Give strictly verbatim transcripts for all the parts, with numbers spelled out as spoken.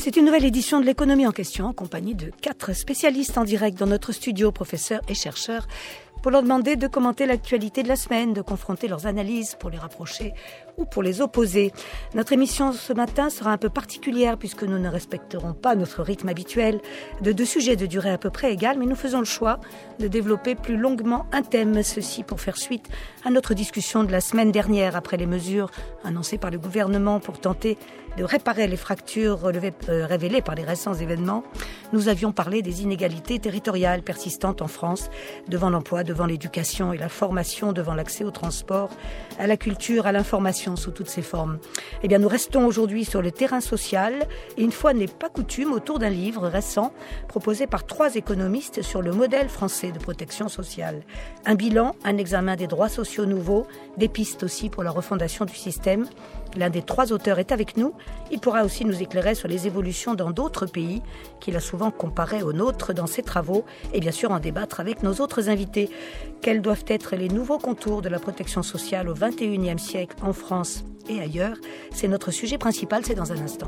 C'est une nouvelle édition de l'économie en question en compagnie de quatre spécialistes en direct dans notre studio, professeurs et chercheurs, pour leur demander de commenter l'actualité de la semaine, de confronter leurs analyses pour les rapprocher ou pour les opposer. Notre émission ce matin sera un peu particulière puisque nous ne respecterons pas notre rythme habituel de deux sujets de durée à peu près égale, mais nous faisons le choix de développer plus longuement un thème, ceci pour faire suite à notre discussion de la semaine dernière après les mesures annoncées par le gouvernement pour tenter de réparer les fractures relevées, euh, révélées par les récents événements. Nous avions parlé des inégalités territoriales persistantes en France, devant l'emploi, devant l'éducation et la formation, devant l'accès au transport, à la culture, à l'information sous toutes ses formes. Eh bien, nous restons aujourd'hui sur le terrain social et une fois n'est pas coutume autour d'un livre récent proposé par trois économistes sur le modèle français de protection sociale. Un bilan, un examen des droits sociaux nouveaux, des pistes aussi pour la refondation du système. L'un des trois auteurs est avec nous. Il pourra aussi nous éclairer sur les évolutions dans d'autres pays qu'il a souvent comparés aux nôtres dans ses travaux et bien sûr en débattre avec nos autres invités. Quels doivent être les nouveaux contours de la protection sociale au vingt et unième siècle en France et ailleurs? C'est notre sujet principal, c'est dans un instant.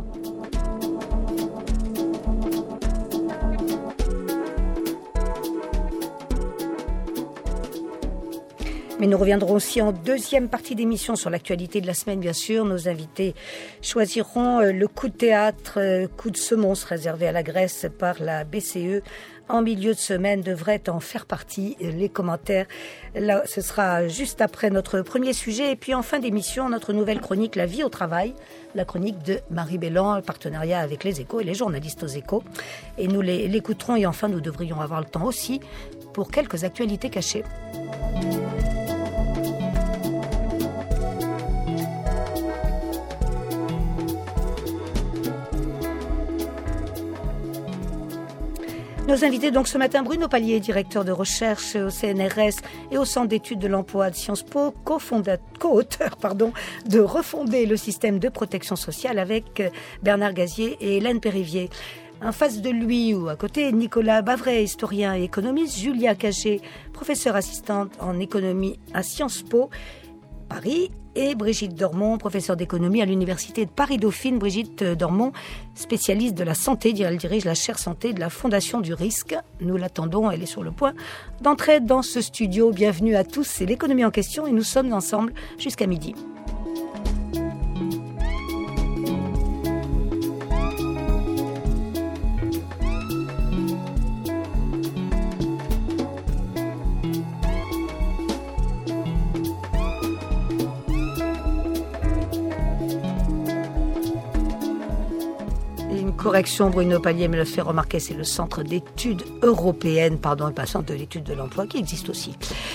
Mais nous reviendrons aussi en deuxième partie d'émission sur l'actualité de la semaine, bien sûr. Nos invités choisiront le coup de théâtre, coup de semonce réservé à la Grèce par la B C E. En milieu de semaine devrait en faire partie. Les commentaires, là, ce sera juste après notre premier sujet. Et puis en fin d'émission, notre nouvelle chronique, La vie au travail, la chronique de Marie Bellan, partenariat avec les Échos et les journalistes aux Échos. Et nous les, l'écouterons et enfin nous devrions avoir le temps aussi pour quelques actualités cachées. Nos invités donc ce matin, Bruno Palier, directeur de recherche au C N R S et au Centre d'études de l'emploi de Sciences Po, co-auteur pardon, de refonder le système de protection sociale avec Bernard Gazier et Hélène Périvier. En face de lui ou à côté, Nicolas Bavray, historien et économiste, Julia Cagé, professeure assistante en économie à Sciences Po, Paris, et Brigitte Dormont, professeure d'économie à l'Université de Paris-Dauphine. Brigitte Dormont, spécialiste de la santé, elle dirige la chaire santé de la Fondation du Risque. Nous l'attendons, elle est sur le point d'entrer dans ce studio. Bienvenue à tous, c'est l'économie en question et nous sommes ensemble jusqu'à midi. Correction, Bruno Palier me le fait remarquer, c'est le Centre d'études européennes, pardon, et pas le Centre de l'étude de l'emploi, qui existe aussi.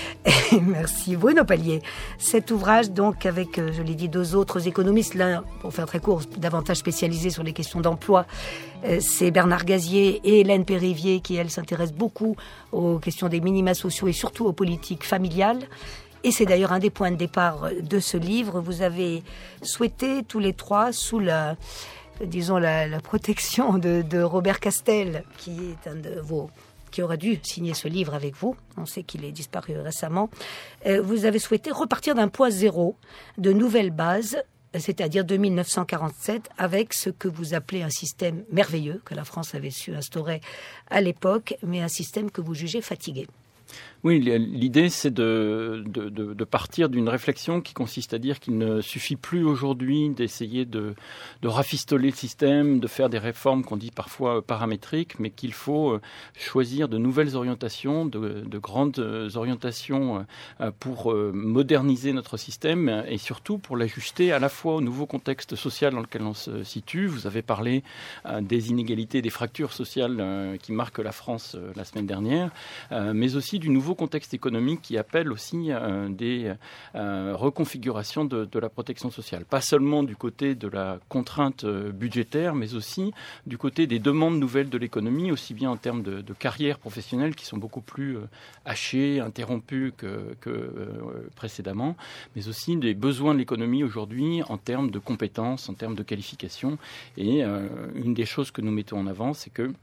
Et merci Bruno Palier. Cet ouvrage, donc, avec, je l'ai dit, deux autres économistes, l'un, pour faire très court, davantage spécialisé sur les questions d'emploi, c'est Bernard Gazier et Hélène Périvier, qui, elles, s'intéressent beaucoup aux questions des minima sociaux et surtout aux politiques familiales. Et c'est d'ailleurs un des points de départ de ce livre. Vous avez souhaité, tous les trois, sous la... disons la, la protection de, de Robert Castel, qui est un de vos, qui aurait dû signer ce livre avec vous. On sait qu'il est disparu récemment. Euh, vous avez souhaité repartir d'un point zéro, de nouvelles bases, c'est-à-dire de mille neuf cent quarante-sept, avec ce que vous appelez un système merveilleux que la France avait su instaurer à l'époque, mais un système que vous jugez fatigué. Oui, l'idée, c'est de, de, de, de partir d'une réflexion qui consiste à dire qu'il ne suffit plus aujourd'hui d'essayer de, de rafistoler le système, de faire des réformes qu'on dit parfois paramétriques, mais qu'il faut choisir de nouvelles orientations, de, de grandes orientations pour moderniser notre système et surtout pour l'ajuster à la fois au nouveau contexte social dans lequel on se situe. Vous avez parlé des inégalités, des fractures sociales qui marquent la France la semaine dernière, mais aussi du nouveau contexte économique qui appelle aussi euh, des euh, reconfigurations de, de la protection sociale. Pas seulement du côté de la contrainte euh, budgétaire, mais aussi du côté des demandes nouvelles de l'économie, aussi bien en termes de, de carrières professionnelles qui sont beaucoup plus euh, hachées, interrompues que, que euh, précédemment, mais aussi des besoins de l'économie aujourd'hui en termes de compétences, en termes de qualifications. Et euh, une des choses que nous mettons en avant, c'est que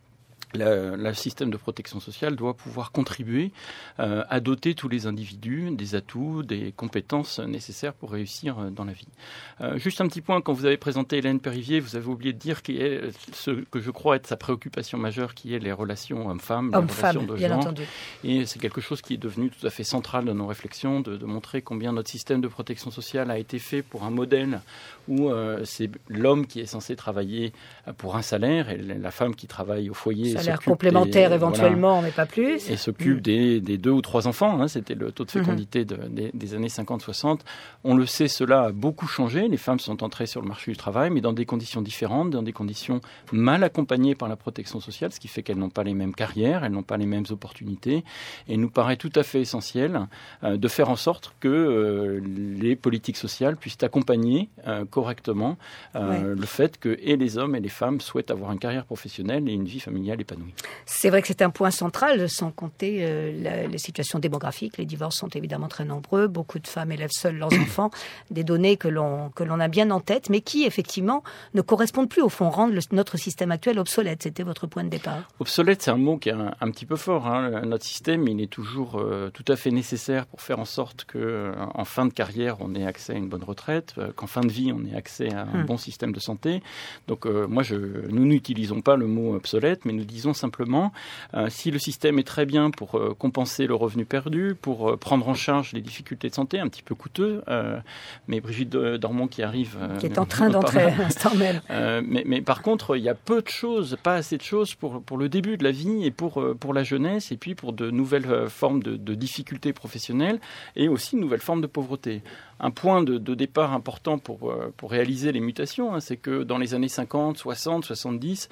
Le système de protection sociale doit pouvoir contribuer euh, à doter tous les individus des atouts, des compétences nécessaires pour réussir euh, dans la vie. Euh, juste un petit point, quand vous avez présenté Hélène Périvier, vous avez oublié de dire qu'il est ce que je crois être sa préoccupation majeure, qui est les relations hommes-femmes, Homme les relations de bien genre. Entendu. Et c'est quelque chose qui est devenu tout à fait central dans nos réflexions, de, de montrer combien notre système de protection sociale a été fait pour un modèle où euh, c'est l'homme qui est censé travailler pour un salaire et la femme qui travaille au foyer. Salaire complémentaire des, éventuellement, voilà, mais pas plus. Et s'occupe mmh. des, des deux ou trois enfants. Hein, c'était le taux de fécondité mmh. de, des, des années cinquante soixante. On le sait, cela a beaucoup changé. Les femmes sont entrées sur le marché du travail, mais dans des conditions différentes, dans des conditions mal accompagnées par la protection sociale, ce qui fait qu'elles n'ont pas les mêmes carrières, elles n'ont pas les mêmes opportunités. Et il nous paraît tout à fait essentiel euh, de faire en sorte que euh, les politiques sociales puissent accompagner euh, correctement euh, ouais. le fait que et les hommes et les femmes souhaitent avoir une carrière professionnelle et une vie familiale épanouie. C'est vrai que c'est un point central, sans compter euh, la, les situations démographiques. Les divorces sont évidemment très nombreux. Beaucoup de femmes élèvent seules leurs enfants. Des données que l'on, que l'on a bien en tête, mais qui, effectivement, ne correspondent plus, au fond, rendent le, notre système actuel obsolète. C'était votre point de départ. Obsolète, c'est un mot qui est un, un petit peu fort. Hein. Notre système, il est toujours euh, tout à fait nécessaire pour faire en sorte qu'en euh, fin de carrière, on ait accès à une bonne retraite, euh, qu'en fin de vie, on ait accès à un hum. bon système de santé. Donc, euh, moi, je, nous n'utilisons pas le mot obsolète, mais nous disons simplement Euh, si le système est très bien pour euh, compenser le revenu perdu, pour euh, prendre en charge les difficultés de santé, un petit peu coûteux, euh, mais Brigitte Dormont qui arrive... Euh, qui est en train d'entrer à l'instant même. Euh, mais, mais par contre, il y a peu de choses, pas assez de choses pour, pour le début de la vie et pour, pour la jeunesse, et puis pour de nouvelles formes de, de difficultés professionnelles et aussi de nouvelles formes de pauvreté. Un point de, de départ important pour, pour réaliser les mutations, hein, c'est que dans les années cinquante, soixante, soixante-dix,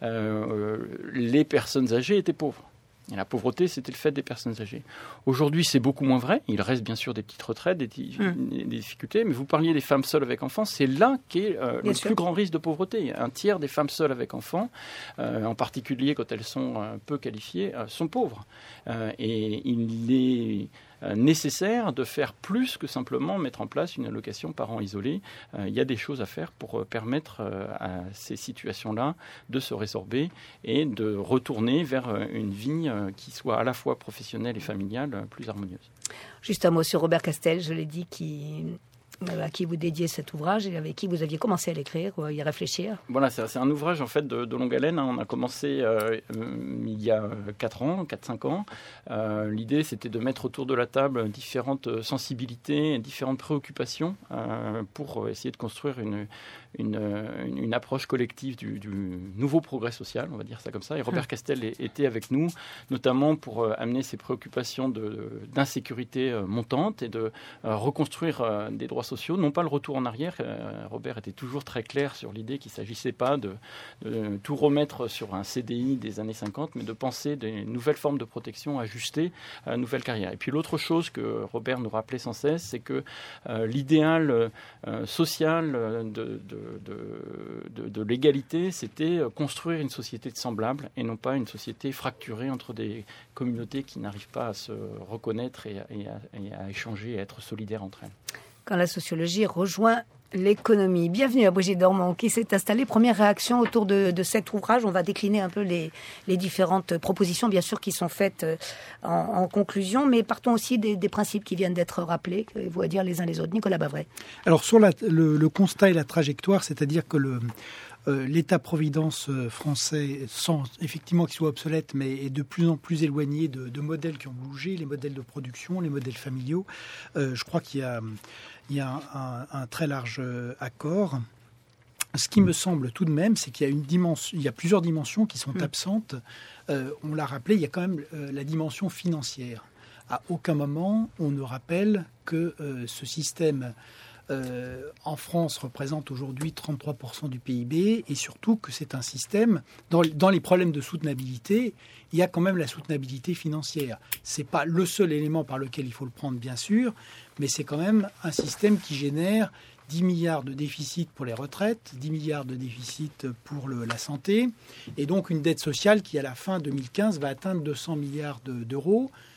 euh, les personnes âgées étaient pauvres. Et la pauvreté, c'était le fait des personnes âgées. Aujourd'hui, c'est beaucoup moins vrai. Il reste bien sûr des petites retraites, des, mmh. des difficultés. Mais vous parliez des femmes seules avec enfants. C'est là qu'est euh, le sûr. plus grand risque de pauvreté. Un tiers des femmes seules avec enfants, euh, en particulier quand elles sont euh, peu qualifiées, euh, sont pauvres. Euh, et il est nécessaire de faire plus que simplement mettre en place une allocation parents isolés. Euh, il y a des choses à faire pour euh, permettre euh, à ces situations-là de se résorber et de retourner vers euh, une vie euh, qui soit à la fois professionnelle et familiale euh, plus harmonieuse. Juste un mot sur Robert Castel, je l'ai dit, qui... à qui vous dédiez cet ouvrage et avec qui vous aviez commencé à l'écrire, ou à y réfléchir. Voilà, c'est, c'est un ouvrage en fait de, de longue haleine. Hein. On a commencé euh, il y a quatre ans, quatre cinq ans. Euh, l'idée, c'était de mettre autour de la table différentes sensibilités, différentes préoccupations euh, pour essayer de construire une, une, une, une approche collective du, du nouveau progrès social, on va dire ça comme ça. Et Robert Castel était avec nous, notamment pour amener ces préoccupations de, d'insécurité montante et de reconstruire des droits sociaux, non pas le retour en arrière. Euh, Robert était toujours très clair sur l'idée qu'il ne s'agissait pas de, de tout remettre sur un C D I des années cinquante, mais de penser des nouvelles formes de protection ajustées à la nouvelle carrière. Et puis l'autre chose que Robert nous rappelait sans cesse, c'est que euh, l'idéal euh, social de, de, de, de, de l'égalité, c'était construire une société de semblables et non pas une société fracturée entre des communautés qui n'arrivent pas à se reconnaître et à, et à, et à échanger et à être solidaires entre elles. Quand la sociologie rejoint l'économie. Bienvenue à Brigitte Dormont qui s'est installée. Première réaction autour de, de cet ouvrage. On va décliner un peu les, les différentes propositions, bien sûr, qui sont faites en, en conclusion, mais partons aussi des, des principes qui viennent d'être rappelés, que vous à dire les uns les autres. Nicolas Bavray. Alors, sur la, le, le constat et la trajectoire, c'est-à-dire que le... Euh, l'État-providence français, sans effectivement qu'il soit obsolète, mais est de plus en plus éloigné de, de modèles qui ont bougé, les modèles de production, les modèles familiaux. Euh, je crois qu'il y a, il y a un, un, un très large accord. Ce qui me semble tout de même, c'est qu'il y a, une dimension, il y a plusieurs dimensions qui sont mmh. absentes. Euh, on l'a rappelé, il y a quand même euh, la dimension financière. À aucun moment, on ne rappelle que euh, ce système... Euh, en France représente aujourd'hui trente-trois pour cent du P I B et surtout que c'est un système, dans, dans les problèmes de soutenabilité, il y a quand même la soutenabilité financière. Ce n'est pas le seul élément par lequel il faut le prendre, bien sûr, mais c'est quand même un système qui génère dix milliards de déficit pour les retraites, dix milliards de déficit pour le, la santé, et donc une dette sociale qui, à la fin deux mille quinze, va atteindre deux cents milliards de, d'euros,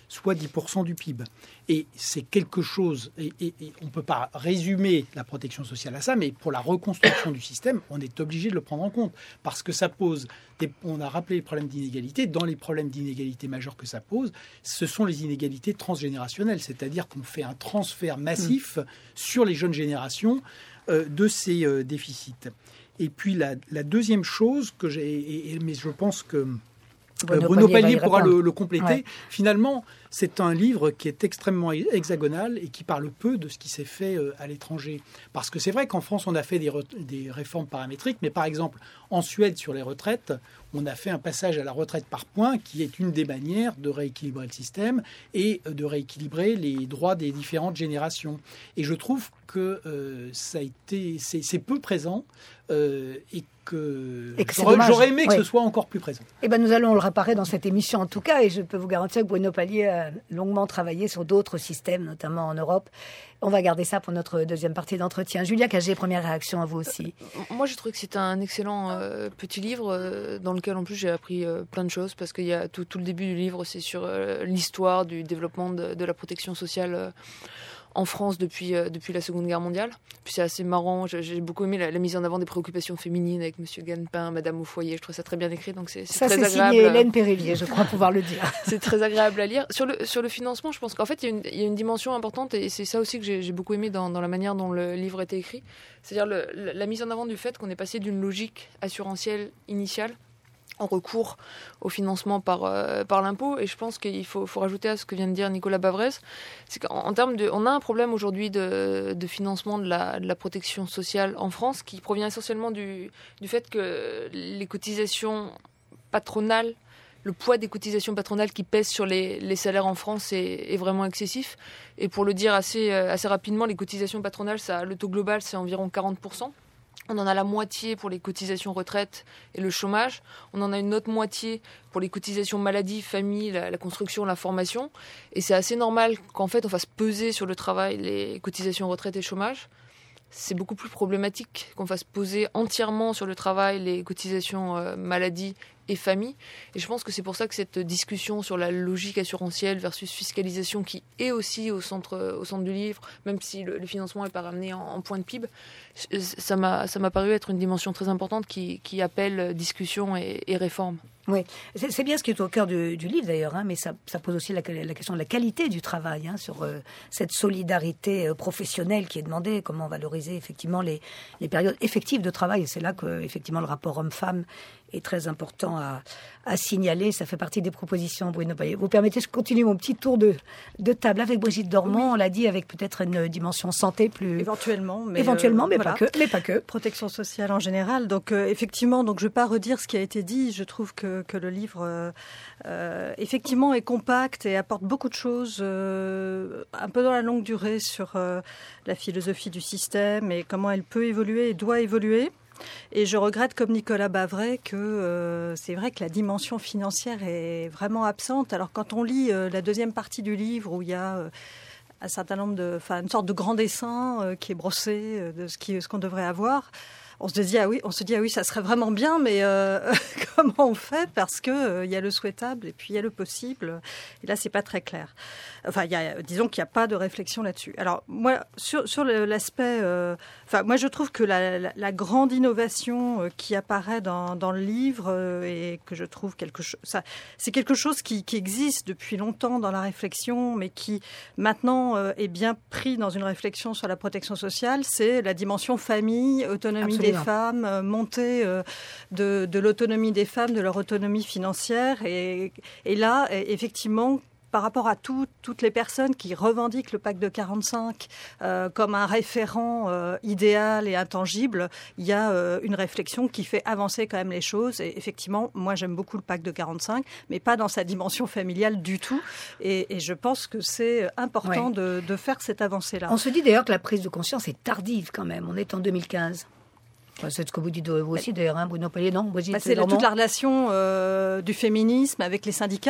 soit dix pour cent du P I B. Et c'est quelque chose, et, et, et on ne peut pas résumer la protection sociale à ça, mais pour la reconstruction du système, on est obligé de le prendre en compte, parce que ça pose, des, on a rappelé les problèmes d'inégalité, dans les problèmes d'inégalité majeurs que ça pose, ce sont les inégalités transgénérationnelles, c'est-à-dire qu'on fait un transfert massif mmh. sur les jeunes générations euh, de ces euh, déficits. Et puis la, la deuxième chose que j'ai, et, et, mais je pense que Bruno, euh, Bruno Palier pourra le, le compléter. Ouais. Finalement, c'est un livre qui est extrêmement hexagonal et qui parle peu de ce qui s'est fait euh, à l'étranger. Parce que c'est vrai qu'en France, on a fait des, re- des réformes paramétriques, mais par exemple, en Suède, sur les retraites, on a fait un passage à la retraite par points qui est une des manières de rééquilibrer le système et de rééquilibrer les droits des différentes générations. Et je trouve que euh, ça a été, c'est, c'est peu présent euh, et que, et que j'aurais, j'aurais aimé que oui. ce soit encore plus présent. Eh ben, nous allons le réparer dans cette émission en tout cas, et je peux vous garantir que Bruno Palier a longuement travaillé sur d'autres systèmes, notamment en Europe. On va garder ça pour notre deuxième partie d'entretien. Julia Cagé, première réaction à vous aussi. Euh, moi, j'ai trouvé que c'était un excellent euh, petit livre euh, dans lequel, en plus, j'ai appris euh, plein de choses, parce qu'il y a tout, tout le début du livre, c'est sur euh, l'histoire du développement de, de la protection sociale euh, en France depuis, euh, depuis la Seconde Guerre mondiale. Puis c'est assez marrant, j'ai, j'ai beaucoup aimé la, la mise en avant des préoccupations féminines avec Monsieur Ganepin, Madame au foyer, je trouve ça très bien écrit, donc c'est, c'est ça, très c'est agréable. Ça, c'est signé Hélène Pérévier, je crois pouvoir le dire. C'est très agréable à lire. Sur le, sur le financement, je pense qu'en fait, il y a une, il y a une dimension importante, et c'est ça aussi que j'ai, j'ai beaucoup aimé dans, dans la manière dont le livre était écrit, c'est-à-dire le, la mise en avant du fait qu'on est passé d'une logique assurantielle initiale en recours au financement par, euh, par l'impôt. Et je pense qu'il faut, faut rajouter à ce que vient de dire Nicolas Bavrez, c'est qu'en en termes de... On a un problème aujourd'hui de, de financement de la, de la protection sociale en France qui provient essentiellement du, du fait que les cotisations patronales, le poids des cotisations patronales qui pèsent sur les, les salaires en France est, est vraiment excessif. Et pour le dire assez, assez rapidement, les cotisations patronales, ça, le taux global, c'est environ quarante pour cent. On en a la moitié pour les cotisations retraite et le chômage. On en a une autre moitié pour les cotisations maladie, famille, la, la construction, la formation. Et c'est assez normal qu'en fait, on fasse peser sur le travail les cotisations retraite et chômage. C'est beaucoup plus problématique qu'on fasse peser entièrement sur le travail les cotisations euh, maladie et famille. Et je pense que c'est pour ça que cette discussion sur la logique assurantielle versus fiscalisation, qui est aussi au centre, au centre du livre, même si le, le financement n'est pas ramené en, en point de P I B, ça m'a, ça m'a paru être une dimension très importante qui, qui appelle discussion et, et réforme. Oui, c'est, c'est bien ce qui est au cœur du, du livre d'ailleurs, hein, mais ça, ça pose aussi la, la question de la qualité du travail, hein, sur euh, cette solidarité euh, professionnelle qui est demandée, comment valoriser effectivement les, les périodes effectives de travail. Et c'est là que effectivement le rapport homme-femme est très important à, à signaler. Ça fait partie des propositions, Bruno Palier. Vous permettez, je continue mon petit tour de, de table avec Brigitte Dormont. Oui. On l'a dit, avec peut-être une dimension santé plus... Éventuellement. Mais Éventuellement, euh, mais, voilà. pas que, mais pas que. Protection sociale en général. Donc, euh, effectivement, donc, je ne vais pas redire ce qui a été dit. Je trouve que, que le livre, euh, euh, effectivement, est compact et apporte beaucoup de choses, euh, un peu dans la longue durée, sur euh, la philosophie du système et comment elle peut évoluer et doit évoluer. Et je regrette, comme Nicolas Bavrez, que euh, c'est vrai que la dimension financière est vraiment absente. Alors quand on lit euh, la deuxième partie du livre, où il y a euh, un certain nombre de, enfin une sorte de grand dessin euh, qui est brossé euh, de ce, qui, ce qu'on devrait avoir, on se dit ah oui, on se dit ah oui, ça serait vraiment bien, mais euh, comment on fait? Parce que euh, il y a le souhaitable et puis il y a le possible. Et là, c'est pas très clair. Enfin, il y a, disons qu'il n'y a pas de réflexion là-dessus. Alors moi, sur, sur le, l'aspect, euh, enfin moi, je trouve que la, la, la grande innovation euh, qui apparaît dans, dans le livre euh, et que je trouve quelque chose, ça, c'est quelque chose qui, qui existe depuis longtemps dans la réflexion, mais qui maintenant euh, est bien pris dans une réflexion sur la protection sociale. C'est la dimension famille, autonomie. Absolument. Des femmes, euh, montée euh, de, de l'autonomie des femmes, de leur autonomie financière. Et, et là, effectivement, par rapport à tout, toutes les personnes qui revendiquent le pacte de quarante-cinq euh, comme un référent euh, idéal et intangible, il y a euh, une réflexion qui fait avancer quand même les choses. Et effectivement, moi, j'aime beaucoup le pacte de quarante-cinq, mais pas dans sa dimension familiale du tout. Et, et je pense que c'est important ouais. de, de faire cette avancée-là. On se dit d'ailleurs que la prise de conscience est tardive quand même. On est en deux mille quinze. C'est ce que vous dites vous aussi, d'ailleurs, hein, Bruno Palier, non Brigitte, bah, c'est la, toute la relation euh, du féminisme avec les syndicats.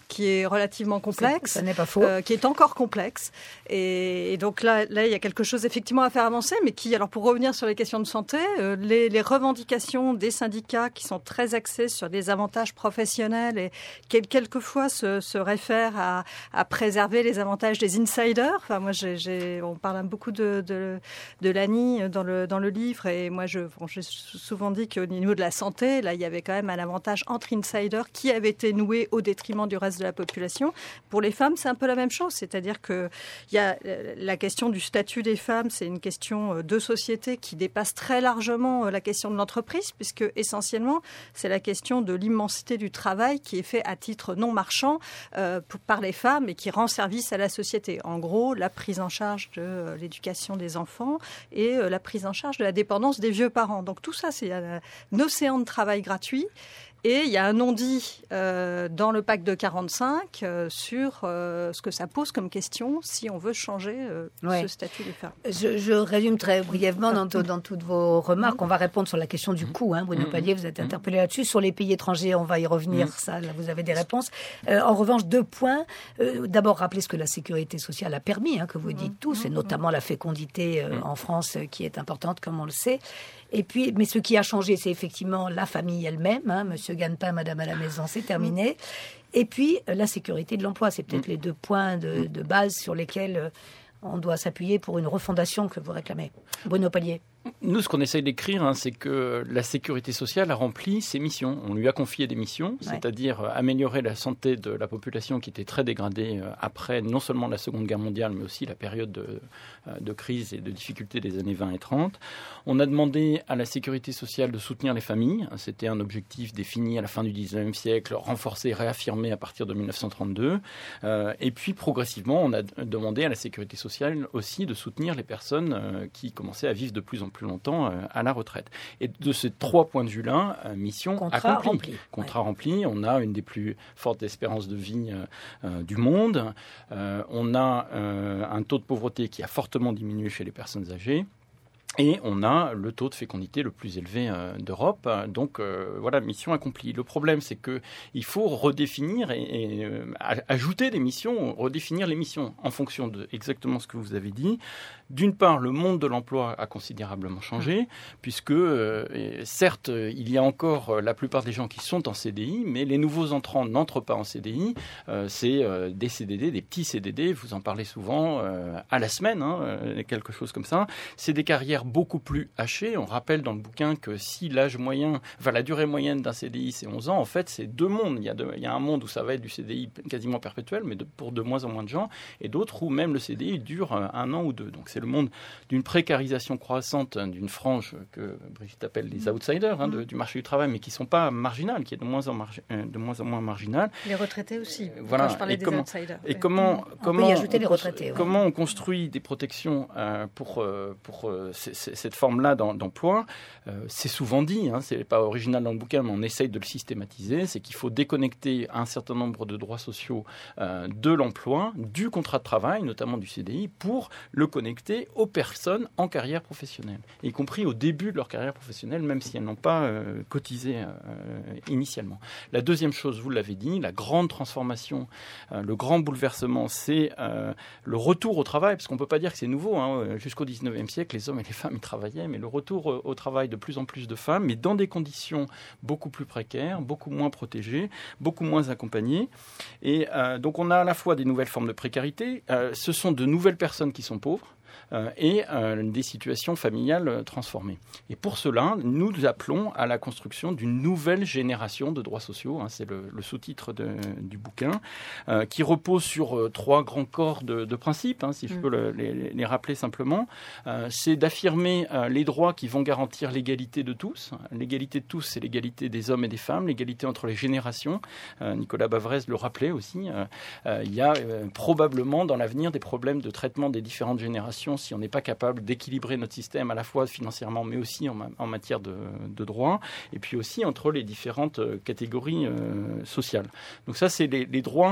qui est relativement complexe. Ça n'est pas faux. Euh, qui est encore complexe. Et, et donc là, là, il y a quelque chose effectivement à faire avancer, mais qui, alors pour revenir sur les questions de santé, euh, les, les revendications des syndicats qui sont très axés sur des avantages professionnels et qui quelquefois se, se réfèrent à, à préserver les avantages des insiders. Enfin, moi, j'ai, j'ai, on parle beaucoup de, de, de l'A N I dans le, dans le livre, et moi, je, bon, j'ai souvent dit qu'au niveau de la santé, là, il y avait quand même un avantage entre insiders qui avait été noué au détriment du reste de la population. Pour les femmes, c'est un peu la même chose, c'est-à-dire que il y a la question du statut des femmes, c'est une question de société qui dépasse très largement la question de l'entreprise, puisque essentiellement, c'est la question de l'immensité du travail qui est fait à titre non marchand euh, par les femmes et qui rend service à la société. En gros, la prise en charge de euh, l'éducation des enfants et euh, la prise en charge de la dépendance des vieux parents. Donc tout ça, c'est un, un océan de travail gratuit. Et il y a un non-dit euh, dans le pacte de quarante-cinq euh, sur euh, ce que ça pose comme question si on veut changer euh, ouais. ce statut des femmes. Je, je résume très brièvement dans, to, dans toutes vos remarques. On va répondre sur la question du coût. Hein. Bruno Palier, vous êtes interpellé là-dessus. Sur les pays étrangers, on va y revenir. Ça, là, vous avez des réponses. Euh, en revanche, deux points. Euh, d'abord, rappelez ce que la sécurité sociale a permis, hein, que vous dites tous, et notamment la fécondité euh, en France euh, qui est importante, comme on le sait. Et puis, mais ce qui a changé, c'est effectivement la famille elle-même. Hein, Monsieur gagne-pain, Madame à la maison, c'est terminé. Et puis, la sécurité de l'emploi, c'est peut-être les deux points de, de base sur lesquels on doit s'appuyer pour une refondation que vous réclamez. Bruno Palier. Nous, ce qu'on essaye d'écrire, hein, c'est que la sécurité sociale a rempli ses missions. On lui a confié des missions, ouais. c'est-à-dire améliorer la santé de la population qui était très dégradée après non seulement la Seconde Guerre mondiale, mais aussi la période de, de crise et de difficulté des années vingt et trente. On a demandé à la sécurité sociale de soutenir les familles. C'était un objectif défini à la fin du dix-neuvième siècle, renforcé, réaffirmé à partir de mille neuf cent trente-deux. Euh, et puis, progressivement, on a demandé à la sécurité sociale aussi de soutenir les personnes euh, qui commençaient à vivre de plus en plus plus longtemps euh, à la retraite. Et de ces trois points de vue-là, euh, mission Contrat accomplie. Rempli. Contrat ouais. rempli. On a une des plus fortes espérances de vie euh, euh, du monde. Euh, on a euh, un taux de pauvreté qui a fortement diminué chez les personnes âgées. Et on a le taux de fécondité le plus élevé euh, d'Europe. Donc euh, voilà, mission accomplie. Le problème, c'est qu'il faut redéfinir et, et euh, ajouter des missions, redéfinir les missions en fonction de exactement ce que vous avez dit. D'une part, le monde de l'emploi a considérablement changé, puisque euh, certes, il y a encore la plupart des gens qui sont en C D I, mais les nouveaux entrants n'entrent pas en C D I. Euh, c'est euh, des C D D, des petits C D D, vous en parlez souvent euh, à la semaine, hein, quelque chose comme ça. C'est des carrières beaucoup plus hachées. On rappelle dans le bouquin que si l'âge moyen, enfin la durée moyenne d'un C D I, c'est onze ans, en fait, c'est deux mondes. Il y a, de, il y a un monde où ça va être du C D I quasiment perpétuel, mais de, pour de moins en moins de gens, et d'autres où même le C D I dure un an ou deux. Donc c'est le monde d'une précarisation croissante d'une frange que Brigitte appelle les outsiders hein, de, du marché du travail, mais qui ne sont pas marginales, qui est de moins en, margi- de moins, en moins marginale. Les retraités aussi, euh, voilà. quand je parlais et des comment, outsiders. Et comment, on comment, peut y ajouter on, les retraités. Comment ouais. on construit des protections euh, pour, euh, pour euh, c- c- cette forme-là d'emploi euh, c'est souvent dit, hein, ce n'est pas original dans le bouquin, mais on essaye de le systématiser, c'est qu'il faut déconnecter un certain nombre de droits sociaux euh, de l'emploi, du contrat de travail, notamment du C D I, pour le connecter aux personnes en carrière professionnelle, y compris au début de leur carrière professionnelle, même si elles n'ont pas euh, cotisé euh, initialement. La deuxième chose, vous l'avez dit, la grande transformation, euh, le grand bouleversement, c'est euh, le retour au travail, parce qu'on ne peut pas dire que c'est nouveau. Hein, jusqu'au dix-neuvième siècle, les hommes et les femmes y travaillaient, mais le retour au, au travail de plus en plus de femmes, mais dans des conditions beaucoup plus précaires, beaucoup moins protégées, beaucoup moins accompagnées. Et euh, donc on a à la fois des nouvelles formes de précarité, euh, ce sont de nouvelles personnes qui sont pauvres, Euh, et euh, des situations familiales euh, transformées. Et pour cela, nous appelons à la construction d'une nouvelle génération de droits sociaux, hein, c'est le, le sous-titre de, du bouquin, euh, qui repose sur euh, trois grands corps de, de principes, hein, si je peux le, les, les rappeler simplement. Euh, c'est d'affirmer euh, les droits qui vont garantir l'égalité de tous. L'égalité de tous, c'est l'égalité des hommes et des femmes, l'égalité entre les générations. Euh, Nicolas Bavrez le rappelait aussi. Euh, euh, il y a euh, probablement dans l'avenir des problèmes de traitement des différentes générations si on n'est pas capable d'équilibrer notre système à la fois financièrement mais aussi en, ma- en matière de, de droits et puis aussi entre les différentes euh, catégories euh, sociales. Donc ça, c'est les, les droits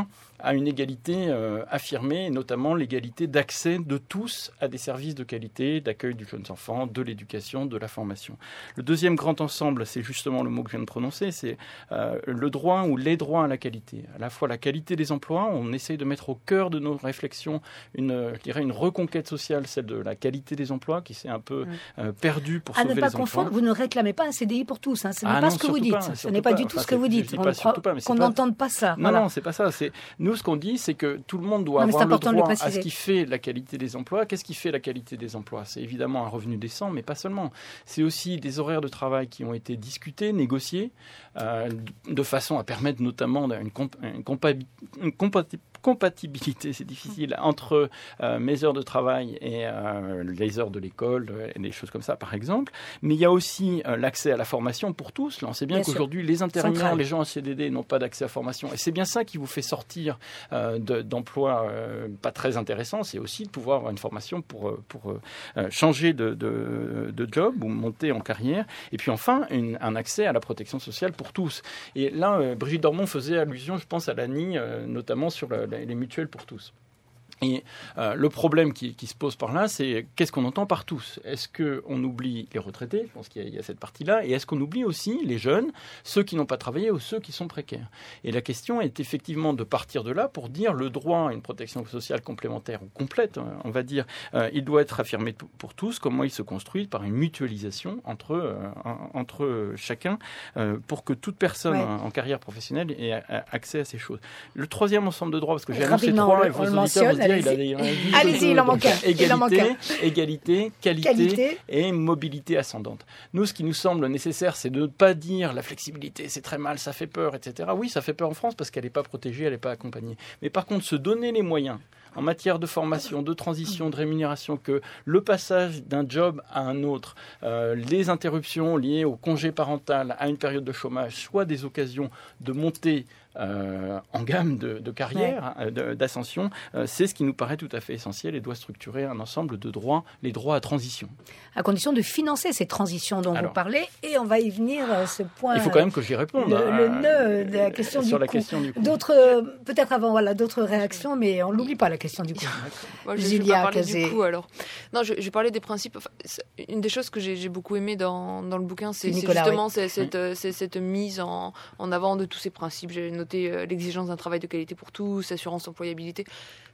à une égalité euh, affirmée, et notamment l'égalité d'accès de tous à des services de qualité, d'accueil du jeune enfant, de l'éducation, de la formation. Le deuxième grand ensemble, c'est justement le mot que je viens de prononcer, c'est euh, le droit ou les droits à la qualité. À la fois la qualité des emplois, on essaye de mettre au cœur de nos réflexions une, je dirais, une reconquête sociale, celle de la qualité des emplois, qui s'est un peu euh, perdue pour à sauver ne pas les confondre, emplois. vous ne réclamez pas un C D I pour tous, hein. Ce n'est ah pas non, ce que vous dites, pas, ce n'est pas, pas du tout enfin, ce que vous dites, je dis on pas, croit, pas, mais qu'on pas... n'entende pas ça. Non, voilà. non, c'est pas ça. C'est... Nous, ce qu'on dit, c'est que tout le monde doit non, avoir le droit le à ce qui fait la qualité des emplois. Qu'est-ce qui fait la qualité des emplois ? C'est évidemment un revenu décent, mais pas seulement. C'est aussi des horaires de travail qui ont été discutés, négociés, euh, de façon à permettre notamment une, comp- une, compa- une compati- compatibilité, c'est difficile, entre euh, mes heures de travail et euh, les heures de l'école, euh, et des choses comme ça, par exemple. Mais il y a aussi euh, l'accès à la formation pour tous. Là, on sait bien, bien qu'aujourd'hui, sûr. les intérimaires, Central. les gens en C D D n'ont pas d'accès à la formation. Et c'est bien ça qui vous fait sortir euh, de, d'emplois euh, pas très intéressants. C'est aussi de pouvoir avoir une formation pour, pour euh, changer de, de, de job ou monter en carrière. Et puis enfin, une, un accès à la protection sociale pour tous. Et là, euh, Brigitte Dormont faisait allusion, je pense, à l'A N I, euh, notamment sur la, la, les mutuelles pour tous. Et euh, le problème qui, qui se pose par là, c'est qu'est-ce qu'on entend par tous ? Est-ce qu'on oublie les retraités ? Je pense qu'il y a, il y a cette partie-là. Et est-ce qu'on oublie aussi les jeunes, ceux qui n'ont pas travaillé ou ceux qui sont précaires ? Et la question est effectivement de partir de là pour dire le droit à une protection sociale complémentaire ou complète, on va dire, euh, il doit être affirmé p- pour tous. Comment il se construit ? Par une mutualisation entre, euh, entre chacun euh, pour que toute personne ouais. en, en carrière professionnelle ait a, a accès à ces choses. Le troisième ensemble de droits, parce que j'ai annoncé trois, et vos auditeurs vont dire, il a des Allez-y, il en manque un. Égalité, égalité, qualité, qualité et mobilité ascendante. Nous, ce qui nous semble nécessaire, c'est de ne pas dire la flexibilité, c'est très mal, ça fait peur, et cetera. Oui, ça fait peur en France parce qu'elle n'est pas protégée, elle n'est pas accompagnée. Mais par contre, se donner les moyens en matière de formation, de transition, de rémunération, que le passage d'un job à un autre, euh, les interruptions liées au congé parental, à une période de chômage, soient des occasions de monter Euh, en gamme de, de carrière, ouais. de, d'ascension, euh, c'est ce qui nous paraît tout à fait essentiel et doit structurer un ensemble de droits, les droits à transition. À condition de financer ces transitions dont Alors, vous parlez, et on va y venir à ce point. Il faut quand même que j'y réponde. Le, hein, le nœud de la question sur du la coût. question du coût. D'autres, peut-être avant, voilà, d'autres réactions, mais on n'oublie pas la question du coût. Moi, je ne vais pas parler Cazé. du coût, alors. Non, je, je vais parler des principes. Enfin, une des choses que j'ai, j'ai beaucoup aimé dans, dans le bouquin, c'est, c'est justement oui. c'est, cette, oui. c'est, cette mise en, en avant de tous ces principes. J'ai noté euh, l'exigence d'un travail de qualité pour tous, assurance employabilité.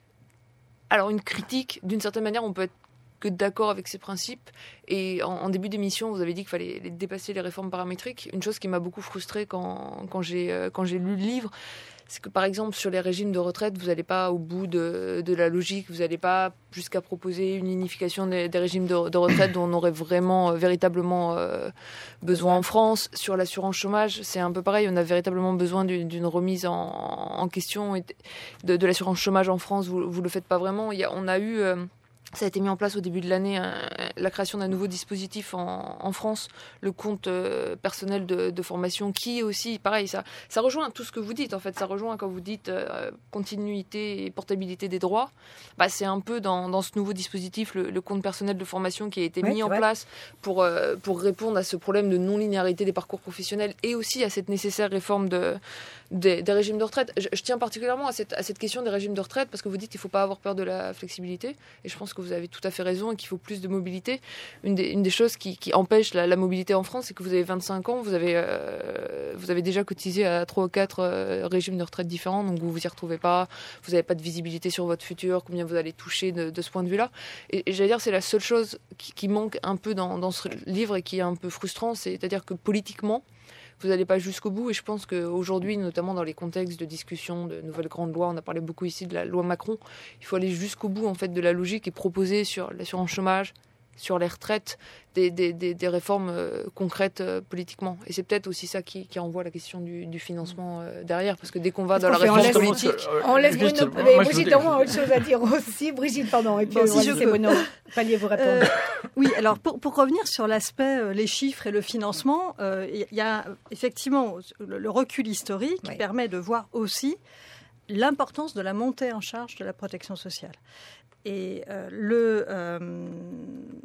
Alors une critique, d'une certaine manière, on peut être que d'accord avec ces principes. Et en, en début d'émission, vous avez dit qu'il fallait dépasser les réformes paramétriques. Une chose qui m'a beaucoup frustrée quand, quand, j'ai, euh, quand j'ai lu le livre, c'est que par exemple sur les régimes de retraite, vous n'allez pas au bout de, de la logique, vous n'allez pas jusqu'à proposer une unification des, des régimes de, de retraite dont on aurait vraiment, euh, véritablement euh, besoin en France. Sur l'assurance chômage, c'est un peu pareil, on a véritablement besoin d'une, d'une remise en, en question et de, de l'assurance chômage en France, vous ne le faites pas vraiment. Il y a, on a eu... Euh, Ça a été mis en place au début de l'année, hein, la création d'un nouveau dispositif en, en France, le compte euh, personnel de, de formation, qui aussi, pareil, ça, ça rejoint tout ce que vous dites, en fait. Ça rejoint quand vous dites euh, continuité et portabilité des droits. Bah, c'est un peu dans, dans ce nouveau dispositif, le, le compte personnel de formation qui a été oui, mis en vrai. place pour, euh, pour répondre à ce problème de non-linéarité des parcours professionnels et aussi à cette nécessaire réforme de, des, des régimes de retraite. Je, je tiens particulièrement à cette, à cette question des régimes de retraite parce que vous dites qu'il ne faut pas avoir peur de la flexibilité. Et je pense que vous avez tout à fait raison et qu'il faut plus de mobilité. Une des, une des choses qui, qui empêche la, la mobilité en France, c'est que vous avez vingt-cinq ans, vous avez, euh, vous avez déjà cotisé à trois ou quatre euh, régimes de retraite différents, donc vous ne vous y retrouvez pas, vous n'avez pas de visibilité sur votre futur, combien vous allez toucher de, de ce point de vue-là. Et, et j'allais dire, c'est la seule chose qui, qui manque un peu dans, dans ce livre et qui est un peu frustrant, c'est-à-dire que politiquement, vous n'allez pas jusqu'au bout. Et je pense qu'aujourd'hui, notamment dans les contextes de discussion de nouvelles grandes lois, on a parlé beaucoup ici de la loi Macron, il faut aller jusqu'au bout en fait, de la logique et proposer sur l'assurance chômage, sur les retraites, des, des, des, des réformes euh, concrètes euh, politiquement. Et c'est peut-être aussi ça qui, qui renvoie la question du, du financement euh, derrière, parce que dès qu'on va dans la réforme politique... On laisse Bruno... Mais Brigitte Dormont a autre chose à dire aussi. Brigitte, pardon, et puis bon, si je peux... Bruno Palier vous répondre. Euh, oui, alors pour, pour revenir sur l'aspect, euh, les chiffres et le financement, il euh, y a effectivement le, le recul historique oui. qui permet de voir aussi l'importance de la montée en charge de la protection sociale. Et euh, le, euh, on,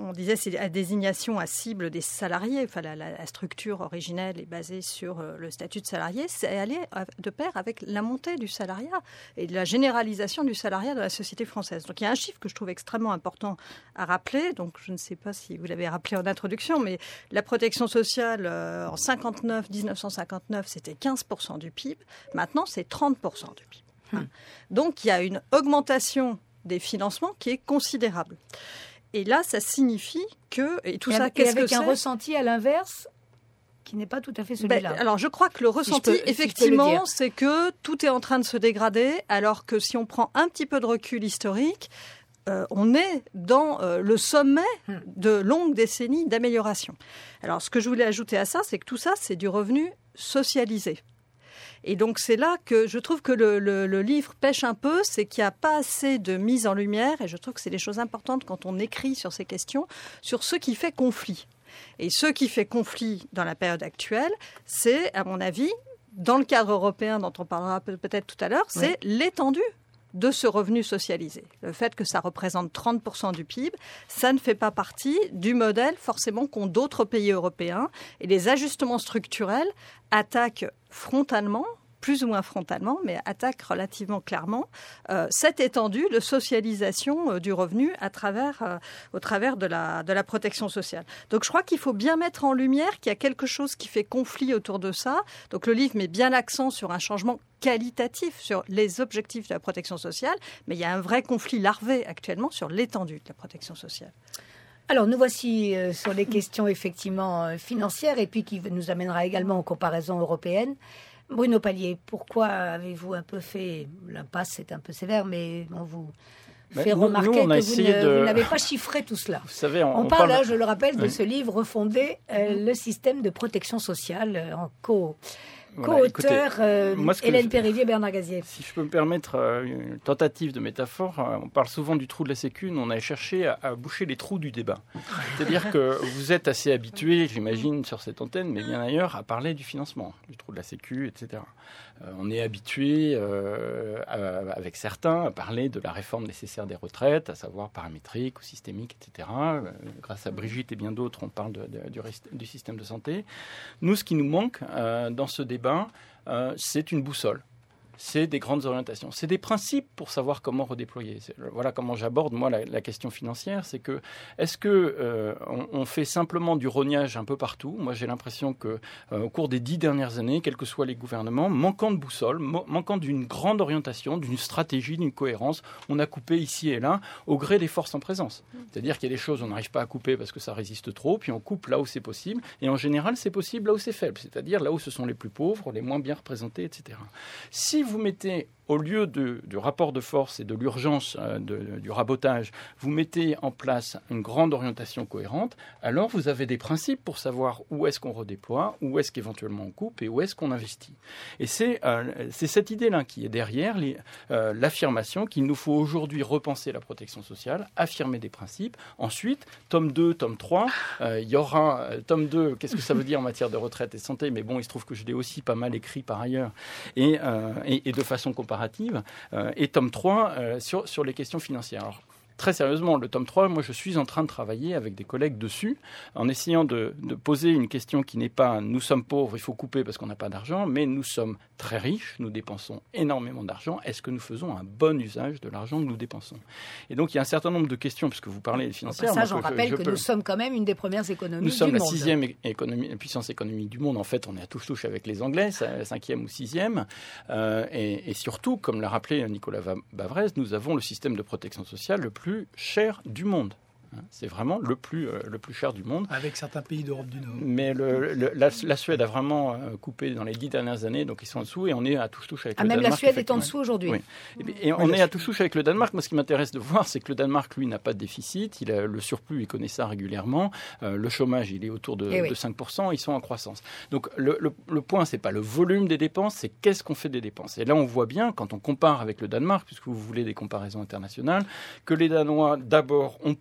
on disait c'est la désignation à cible des salariés, enfin la, la, la structure originelle est basée sur euh, le statut de salarié, c'est aller de pair avec la montée du salariat et de la généralisation du salariat dans la société française. Donc il y a un chiffre que je trouve extrêmement important à rappeler, donc je ne sais pas si vous l'avez rappelé en introduction, mais la protection sociale euh, en cinquante-neuf, dix-neuf cent cinquante-neuf, c'était quinze pour cent du P I B, maintenant c'est trente pour cent du P I B. Hum. Donc il y a une augmentation des financements qui est considérable. Et là, ça signifie que... Et tout et ça, avec, qu'est-ce et avec que un c'est ressenti à l'inverse qui n'est pas tout à fait celui-là. Ben, alors, je crois que le ressenti, si peux, effectivement, si c'est que tout est en train de se dégrader, alors que si on prend un petit peu de recul historique, euh, on est dans euh, le sommet de longues décennies d'amélioration. Alors, ce que je voulais ajouter à ça, c'est que tout ça, c'est du revenu socialisé. Et donc, c'est là que je trouve que le, le, le livre pêche un peu, c'est qu'il n'y a pas assez de mise en lumière, et je trouve que c'est des choses importantes quand on écrit sur ces questions, sur ce qui fait conflit. Et ce qui fait conflit dans la période actuelle, c'est, à mon avis, dans le cadre européen dont on parlera peut-être tout à l'heure, c'est oui. l'étendue de ce revenu socialisé. Le fait que ça représente trente pour cent du P I B, ça ne fait pas partie du modèle forcément qu'ont d'autres pays européens. Et les ajustements structurels attaquent frontalement, plus ou moins frontalement, mais attaquent relativement clairement euh, cette étendue de socialisation euh, du revenu à travers, euh, au travers de la, de la protection sociale. Donc je crois qu'il faut bien mettre en lumière qu'il y a quelque chose qui fait conflit autour de ça. Donc le livre met bien l'accent sur un changement qualitatif, sur les objectifs de la protection sociale, mais il y a un vrai conflit larvé actuellement sur l'étendue de la protection sociale. Alors, nous voici euh, sur les questions effectivement euh, financières et puis qui nous amènera également aux comparaisons européennes. Bruno Palier, pourquoi avez-vous un peu fait l'impasse, c'est un peu sévère, mais on vous ben, fait nous, remarquer nous, on a que vous, ne, de... vous n'avez pas chiffré tout cela. Vous savez, on, on, on parle, parle, là, je le rappelle, de oui. ce livre refonder euh, le système de protection sociale euh, en co. Voilà, Co-auteur euh, Hélène je, Périvier, Bernard Gazier. Si je peux me permettre euh, une tentative de métaphore, euh, on parle souvent du trou de la Sécu, on a cherché à, à boucher les trous du débat. C'est-à-dire que vous êtes assez habitués, j'imagine, sur cette antenne, mais bien ailleurs, à parler du financement, du trou de la Sécu, et cetera. Euh, on est habitué, euh, avec certains, à parler de la réforme nécessaire des retraites, à savoir paramétrique ou systémique, et cetera. Euh, grâce à Brigitte et bien d'autres, on parle de, de, du, du système de santé. Nous, ce qui nous manque euh, dans ce débat, Euh, c'est une boussole, c'est des grandes orientations, c'est des principes pour savoir comment redéployer. C'est, voilà comment j'aborde moi la, la question financière, c'est que est-ce que euh, on, on fait simplement du rognage un peu partout? Moi j'ai l'impression que euh, au cours des dix dernières années, quels que soient les gouvernements, manquant de boussole, mo- manquant d'une grande orientation, d'une stratégie, d'une cohérence, on a coupé ici et là au gré des forces en présence. C'est-à-dire qu'il y a des choses on n'arrive pas à couper parce que ça résiste trop, puis on coupe là où c'est possible, et en général c'est possible là où c'est faible, c'est-à-dire là où ce sont les plus pauvres, les moins bien représentés, et cetera. Si vous mettez au lieu de, du rapport de force et de l'urgence euh, de, du rabotage, vous mettez en place une grande orientation cohérente, alors vous avez des principes pour savoir où est-ce qu'on redéploie, où est-ce qu'éventuellement on coupe et où est-ce qu'on investit. Et c'est, euh, c'est cette idée-là qui est derrière les, euh, l'affirmation qu'il nous faut aujourd'hui repenser la protection sociale, affirmer des principes. Ensuite, tome deux, tome trois, euh, il y aura euh, tome deux, qu'est-ce que ça veut dire en matière de retraite et santé? Mais bon, il se trouve que je l'ai aussi pas mal écrit par ailleurs et, euh, et, et de façon comparative. Euh, et tome trois euh, sur, sur les questions financières. Alors, très sérieusement, le tome trois, moi je suis en train de travailler avec des collègues dessus, en essayant de, de poser une question qui n'est pas « nous sommes pauvres, il faut couper parce qu'on n'a pas d'argent », mais nous sommes très riches, nous dépensons énormément d'argent, est-ce que nous faisons un bon usage de l'argent que nous dépensons? Et donc il y a un certain nombre de questions, puisque vous parlez des financières. Au passage, on je, rappelle je que peux... nous sommes quand même une des premières économies nous du sommes monde. Nous sommes la sixième économie, puissance économique du monde, en fait on est à touche-touche avec les Anglais, cinquième ou sixième, euh, et, et surtout, comme l'a rappelé Nicolas Bavrez, nous avons le système de protection sociale le plus cher du monde. C'est vraiment le plus, euh, le plus cher du monde. Avec certains pays d'Europe du Nord. Mais le, le, la, la Suède a vraiment euh, coupé dans les dix dernières années, donc ils sont en dessous et on est à touche-touche avec ah, le même Danemark. Même la Suède est en dessous aujourd'hui. Oui. Et, et on oui, est à touche-touche avec le Danemark. Moi, ce qui m'intéresse de voir, c'est que le Danemark, lui, n'a pas de déficit. Il a le surplus, il connaît ça régulièrement. Euh, le chômage, il est autour de, oui. de cinq pour cent. Ils sont en croissance. Donc le, le, le point, c'est pas le volume des dépenses, c'est qu'est-ce qu'on fait des dépenses. Et là, on voit bien, quand on compare avec le Danemark, puisque vous voulez des comparaisons internationales, que les Danois, d'abord, ont posé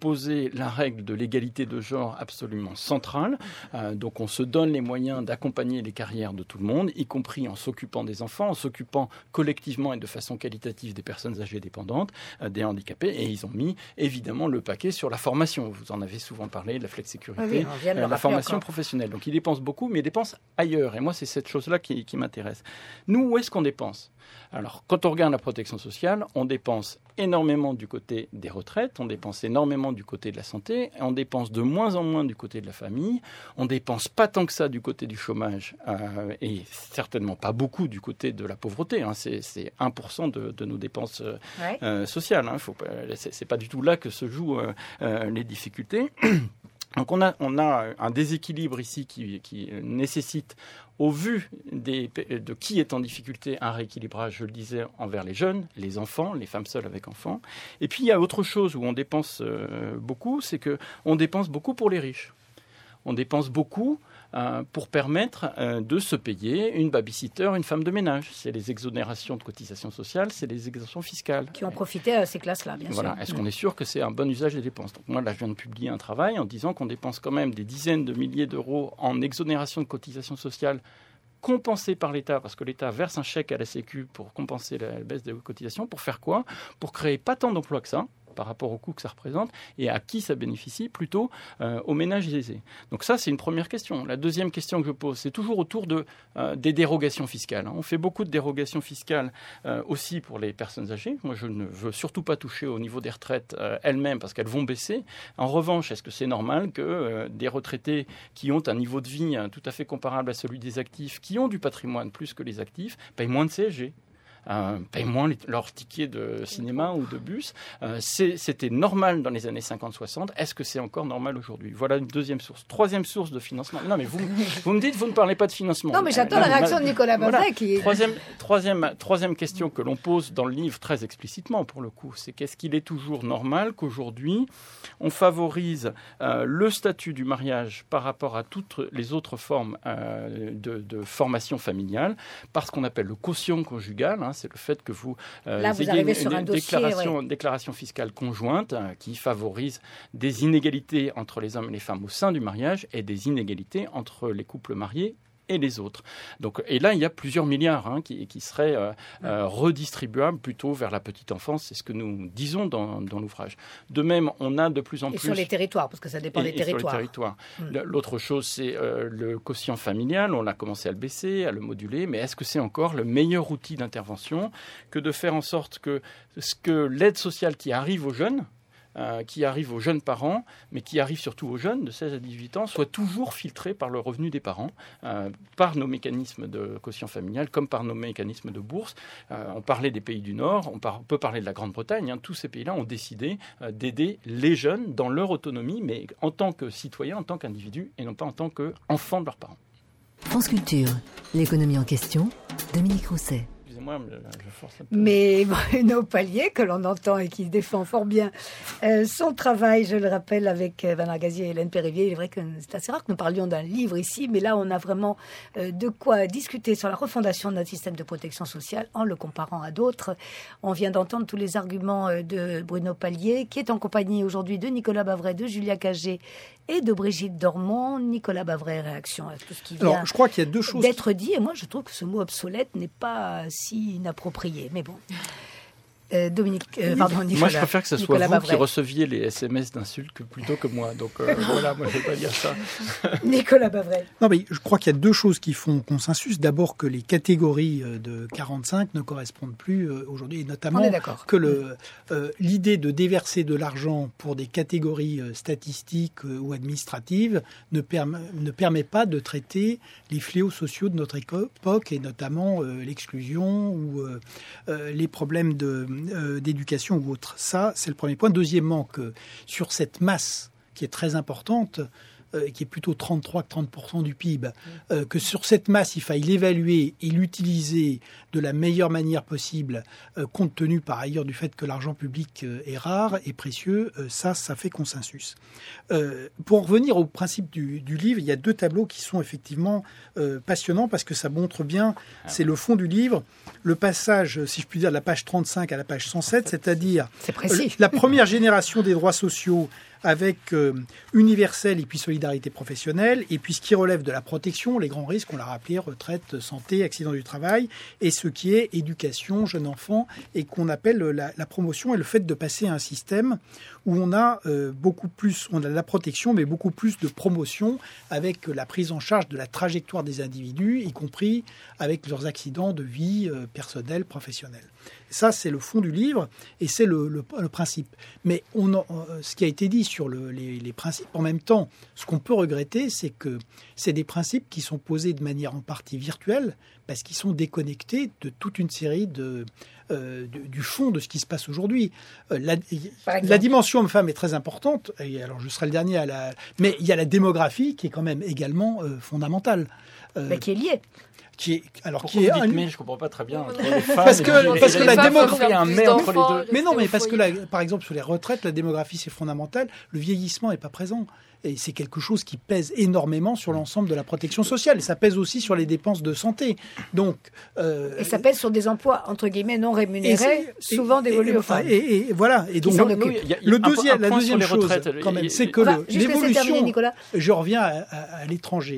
c'est la règle de l'égalité de genre absolument centrale. Euh, donc on se donne les moyens d'accompagner les carrières de tout le monde, y compris en s'occupant des enfants, en s'occupant collectivement et de façon qualitative des personnes âgées dépendantes, euh, des handicapés. Et ils ont mis évidemment le paquet sur la formation. Vous en avez souvent parlé, de la flexsécurité, oui, euh, la formation encore. professionnelle. Donc ils dépensent beaucoup, mais ils dépensent ailleurs. Et moi, c'est cette chose-là qui, qui m'intéresse. Nous, où est-ce qu'on dépense ? Alors, quand on regarde la protection sociale, on dépense énormément du côté des retraites, on dépense énormément du côté de la santé, on dépense de moins en moins du côté de la famille, on dépense pas tant que ça du côté du chômage, euh, et certainement pas beaucoup du côté de la pauvreté. Hein. C'est, c'est un pour cent de, de nos dépenses euh, ouais. euh, sociales. Hein. Faut pas, c'est, c'est pas du tout là que se jouent euh, euh, les difficultés. Donc on a, on a un déséquilibre ici qui, qui nécessite, au vu des, de qui est en difficulté, un rééquilibrage, je le disais, envers les jeunes, les enfants, les femmes seules avec enfants. Et puis il y a autre chose où on dépense euh, beaucoup, c'est qu'on dépense beaucoup pour les riches. On dépense beaucoup euh, pour permettre euh, de se payer une babysitter, une femme de ménage. C'est les exonérations de cotisations sociales, c'est les exemptions fiscales. Qui ont profité à ces classes-là, bien voilà. sûr. Est-ce qu'on est sûr que c'est un bon usage des dépenses ? Donc moi, là, je viens de publier un travail en disant qu'on dépense quand même des dizaines de milliers d'euros en exonération de cotisations sociales compensées par l'État, parce que l'État verse un chèque à la Sécu pour compenser la baisse des cotisations. Pour faire quoi ? Pour créer pas tant d'emplois que ça, par rapport au coût que ça représente, et à qui ça bénéficie, plutôt euh, aux ménages aisés. Donc ça, c'est une première question. La deuxième question que je pose, c'est toujours autour de, euh, des dérogations fiscales. On fait beaucoup de dérogations fiscales euh, aussi pour les personnes âgées. Moi, je ne veux surtout pas toucher au niveau des retraites euh, elles-mêmes, parce qu'elles vont baisser. En revanche, est-ce que c'est normal que euh, des retraités qui ont un niveau de vie hein, tout à fait comparable à celui des actifs, qui ont du patrimoine plus que les actifs, payent moins de C S G ? Euh, payent moins les, leurs tickets de cinéma ou de bus. Euh, c'est, c'était normal dans les années cinquante soixante. Est-ce que c'est encore normal aujourd'hui ? Voilà une deuxième source. Troisième source de financement. Non, mais vous, vous me dites, vous ne parlez pas de financement. Non, mais j'attends euh, la réaction de Nicolas Bavray voilà. qui est... Troisième, troisième, troisième question que l'on pose dans le livre très explicitement, pour le coup, c'est qu'est-ce qu'il est toujours normal qu'aujourd'hui, on favorise euh, le statut du mariage par rapport à toutes les autres formes euh, de, de formation familiale, par ce qu'on appelle le quotient conjugal, hein, c'est le fait que vous, euh, Là, vous ayez une, sur un une dossier, déclaration, ouais. déclaration fiscale conjointe euh, qui favorise des inégalités entre les hommes et les femmes au sein du mariage et des inégalités entre les couples mariés et les autres. Donc, et là, il y a plusieurs milliards hein, qui, qui seraient euh, euh, redistribuables plutôt vers la petite enfance. C'est ce que nous disons dans, dans l'ouvrage. De même, on a de plus en et plus... Et sur les territoires, parce que ça dépend et, des territoires. Et sur les territoires. Mmh. L'autre chose, c'est euh, le quotient familial. On a commencé à le baisser, à le moduler. Mais est-ce que c'est encore le meilleur outil d'intervention que de faire en sorte que, ce que l'aide sociale qui arrive aux jeunes, Euh, qui arrive aux jeunes parents, mais qui arrive surtout aux jeunes de seize à dix-huit ans, soit toujours filtré par le revenu des parents, euh, par nos mécanismes de quotient familial, comme par nos mécanismes de bourse. Euh, on parlait des pays du Nord, on, par, on peut parler de la Grande-Bretagne. Hein, tous ces pays-là ont décidé euh, d'aider les jeunes dans leur autonomie, mais en tant que citoyens, en tant qu'individus, et non pas en tant qu'enfants de leurs parents. France Culture, l'économie en question, Dominique Rousset. Moi, je force un peu. Mais Bruno Palier, que l'on entend et qui défend fort bien euh, son travail, je le rappelle, avec euh, Bernard Gazier et Hélène Périvier. Il est vrai que c'est assez rare que nous parlions d'un livre ici, mais là, on a vraiment euh, de quoi discuter sur la refondation de notre système de protection sociale en le comparant à d'autres. On vient d'entendre tous les arguments euh, de Bruno Palier, qui est en compagnie aujourd'hui de Nicolas Bavray, de Julia Cagé et de Brigitte Dormont. Nicolas Bavray, réaction à tout ce qui vient Alors, je crois qu'il y a deux choses d'être dit. Et moi, je trouve que ce mot obsolète n'est pas si inapproprié. Mais bon. Euh, Dominique, euh, pardon, Nicolas. Moi, je préfère que ce soit Nicolas vous Bavray. qui receviez les S M S d'insultes que plutôt que moi. Donc euh, voilà, moi, je ne vais pas dire ça. Nicolas Bavray. Non, mais je crois qu'il y a deux choses qui font consensus. D'abord, que les catégories de quarante-cinq ne correspondent plus aujourd'hui, et notamment que le, euh, l'idée de déverser de l'argent pour des catégories statistiques ou administratives ne permet, ne permet pas de traiter les fléaux sociaux de notre époque, et notamment euh, l'exclusion ou euh, les problèmes de Euh, d'éducation ou autre. Ça, c'est le premier point. Deuxièmement, que sur cette masse qui est très importante, euh, qui est plutôt trente-trois à trente pour cent du P I B, euh, que sur cette masse, il faille l'évaluer et l'utiliser de la meilleure manière possible, euh, compte tenu par ailleurs du fait que l'argent public euh, est rare et précieux, euh, ça, ça fait consensus. Euh, pour en revenir au principe du, du livre, il y a deux tableaux qui sont effectivement euh, passionnants parce que ça montre bien, c'est le fond du livre, le passage, si je puis dire, de la page trente-cinq à la page cent sept, c'est-à-dire c'est précis. La première génération des droits sociaux avec euh, universel et puis solidarité professionnelle, et puis ce qui relève de la protection, les grands risques, on l'a rappelé, retraite, santé, accident du travail, et ce qui est éducation, jeune enfant, et qu'on appelle la, la promotion et le fait de passer à un système où on a euh, beaucoup plus, on a de la protection, mais beaucoup plus de promotion avec la prise en charge de la trajectoire des individus, y compris avec leurs accidents de vie euh, personnelle, professionnelle. Ça, c'est le fond du livre et c'est le, le, le principe. Mais on a, euh, ce qui a été dit sur le, les, les principes, en même temps, ce qu'on peut regretter, c'est que c'est des principes qui sont posés de manière en partie virtuelle parce qu'ils sont déconnectés de toute une série de... Euh, du, du fond de ce qui se passe aujourd'hui. Euh, la, la dimension homme-femme est très importante, et alors je serai le dernier à la... Mais il y a la démographie qui est quand même également euh, fondamentale. Euh, mais qui est liée. Qui est, alors Pourquoi qui est un... mais je comprends pas très bien entre les femmes parce que, et parce que les la démographie un mais entre les deux. Mais non, mais parce que la, par exemple sur les retraites, la démographie c'est fondamental. Le vieillissement est pas présent. Et c'est quelque chose qui pèse énormément sur l'ensemble de la protection sociale. Et ça pèse aussi sur les dépenses de santé. Donc, euh, et ça pèse sur des emplois, entre guillemets, non rémunérés, souvent dévolus aux femmes. Et, et, et voilà. Et donc, le deuxième, la deuxième chose, quand même, c'est que le, l'évolution... Je reviens à, à, à l'étranger.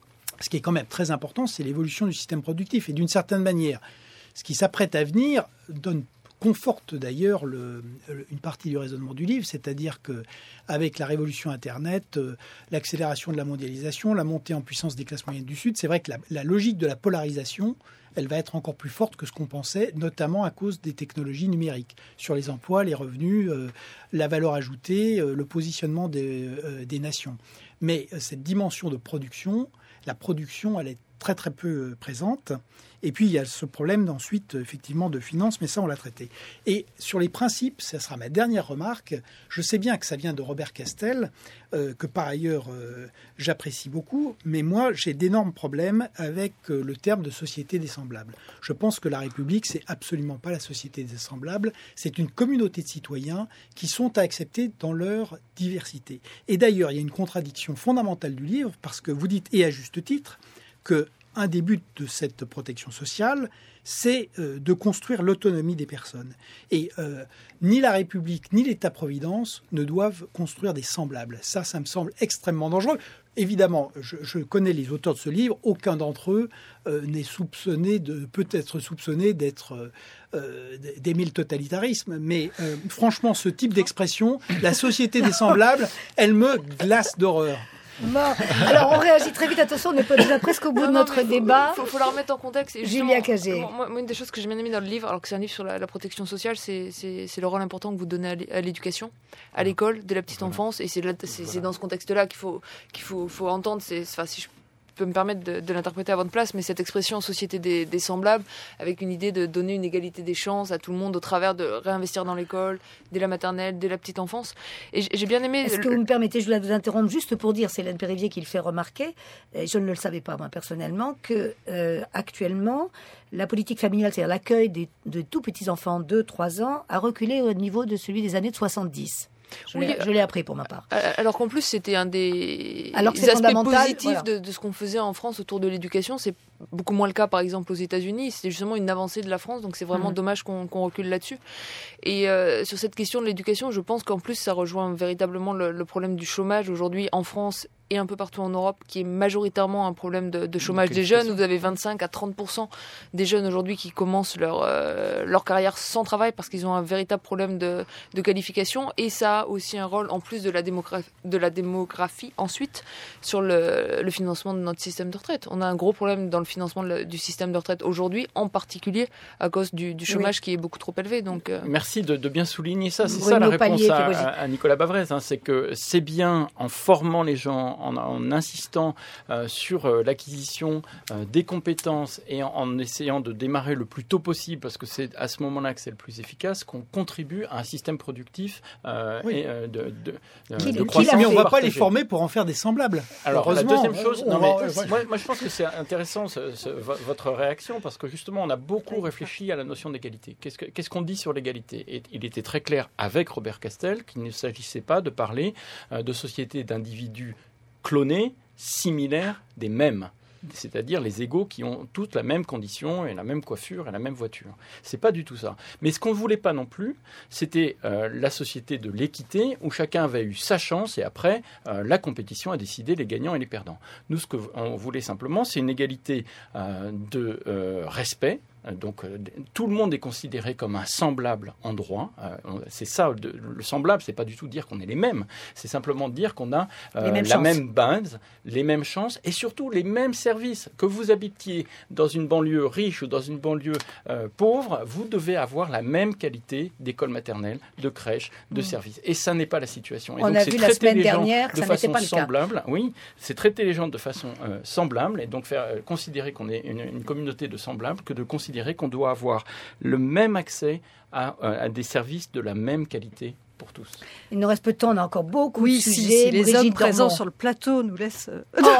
Ce qui est quand même très important, c'est l'évolution du système productif. Et d'une certaine manière, ce qui s'apprête à venir donne conforte d'ailleurs le, une partie du raisonnement du livre, c'est-à-dire qu'avec la révolution Internet, euh, l'accélération de la mondialisation, la montée en puissance des classes moyennes du Sud, c'est vrai que la, la logique de la polarisation, elle va être encore plus forte que ce qu'on pensait, notamment à cause des technologies numériques, sur les emplois, les revenus, euh, la valeur ajoutée, euh, le positionnement des, euh, des nations. Mais euh, cette dimension de production, la production, elle est très très peu présente. Et puis il y a ce problème ensuite effectivement de finances, mais ça on l'a traité. Et sur les principes, ça sera ma dernière remarque. Je sais bien que ça vient de Robert Castel, euh, que par ailleurs euh, j'apprécie beaucoup, mais moi j'ai d'énormes problèmes avec euh, le terme de société des semblables. Je pense que la République c'est absolument pas la société des semblables, c'est une communauté de citoyens qui sont à accepter dans leur diversité. Et d'ailleurs il y a une contradiction fondamentale du livre parce que vous dites, et à juste titre, que un des buts de cette protection sociale, c'est euh, de construire l'autonomie des personnes. Et euh, ni la République, ni l'État-providence ne doivent construire des semblables. Ça, ça me semble extrêmement dangereux. Évidemment, je, je connais les auteurs de ce livre. Aucun d'entre eux euh, n'est soupçonné de, peut être soupçonné d'être euh, d'aimer le totalitarisme. Mais euh, franchement, ce type d'expression, la société des semblables, elle me glace d'horreur. Bon. Alors on réagit très vite, attention, on n'est pas déjà presque au bout non, de notre faut, débat. Il faut, faut la remettre en contexte. Et Julia Cagé. Moi, moi, une des choses que j'ai bien aimé dans le livre, alors que c'est un livre sur la, la protection sociale, c'est, c'est, c'est le rôle important que vous donnez à l'éducation, à l'école, dès la petite enfance. Et c'est, là, c'est, c'est dans ce contexte-là qu'il faut, qu'il faut, faut entendre. C'est, enfin, si je peux me permettre de, de l'interpréter à votre place, mais cette expression société des, des semblables, avec une idée de donner une égalité des chances à tout le monde au travers de réinvestir dans l'école, dès la maternelle, dès la petite enfance. Et j'ai bien aimé... Est-ce que vous me permettez, je vais vous interrompre juste pour dire, c'est Hélène Périvier qui le fait remarquer, et je ne le savais pas moi personnellement, que euh, actuellement, la politique familiale, c'est-à-dire l'accueil des, de tout petits enfants de deux trois ans, a reculé au niveau de celui des années soixante-dix. Je, oui, l'ai, je l'ai appris pour ma part. Alors qu'en plus, c'était un des alors que aspects positifs voilà. de, de ce qu'on faisait en France autour de l'éducation. C'est beaucoup moins le cas, par exemple, aux États-Unis. C'était justement une avancée de la France, donc c'est vraiment mmh. dommage qu'on, qu'on recule là-dessus. Et euh, sur cette question de l'éducation, je pense qu'en plus, ça rejoint véritablement le, le problème du chômage aujourd'hui en France et un peu partout en Europe, qui est majoritairement un problème de, de chômage des jeunes. Vous avez vingt-cinq à trente pour cent des jeunes aujourd'hui qui commencent leur, euh, leur carrière sans travail parce qu'ils ont un véritable problème de, de qualification. Et ça a aussi un rôle, en plus de la, démogra- de la démographie, ensuite, sur le, le financement de notre système de retraite. On a un gros problème dans le financement de la, du système de retraite aujourd'hui, en particulier à cause du, du chômage oui. qui est beaucoup trop élevé. Donc, euh... Merci de, de bien souligner ça. C'est Bruno ça la réponse Palier, à, à, à Nicolas Bavrez. Hein, c'est que c'est bien en formant les gens, En, en insistant euh, sur euh, l'acquisition euh, des compétences et en, en essayant de démarrer le plus tôt possible, parce que c'est à ce moment-là que c'est le plus efficace, qu'on contribue à un système productif euh, oui. et euh, de, de, de, qui, de croissance. Mais on ne va pas les former pour en faire des semblables. Alors, la deuxième chose, non, mais, va, moi, moi je pense que c'est intéressant ce, ce, votre réaction, parce que justement on a beaucoup réfléchi à la notion d'égalité. Qu'est-ce, que, qu'est-ce qu'on dit sur l'égalité ? Et il était très clair avec Robert Castel qu'il ne s'agissait pas de parler euh, de sociétés d'individus clonés, similaires, des mêmes. c'est-à-dire les égaux qui ont toutes la même condition et la même coiffure et la même voiture. C'est pas du tout ça. Mais ce qu'on ne voulait pas non plus, c'était euh, la société de l'équité où chacun avait eu sa chance et après, euh, la compétition a décidé les gagnants et les perdants. Nous, ce qu'on voulait simplement, c'est une égalité euh, de euh, respect. Donc, euh, tout le monde est considéré comme un semblable en droit. Euh, c'est ça, de, le semblable, c'est pas du tout dire qu'on est les mêmes. C'est simplement dire qu'on a euh, la chances. même base, les mêmes chances et surtout les mêmes services. Que vous habitiez dans une banlieue riche ou dans une banlieue euh, pauvre, vous devez avoir la même qualité d'école maternelle, de crèche, de mmh. services. Et ça n'est pas la situation. Et On donc, a c'est vu la semaine les dernière que de ça n'était façon pas le semblable. cas. Oui, c'est traiter les gens de façon euh, semblable et donc faire euh, considérer qu'on est une, une communauté de semblables que de considérer qu'on doit avoir le même accès à, à des services de la même qualité pour tous. Il nous reste peu de temps, on a encore beaucoup oui, de sujets. Si, si les Brigitte hommes présents Dormont. sur le plateau nous laissent...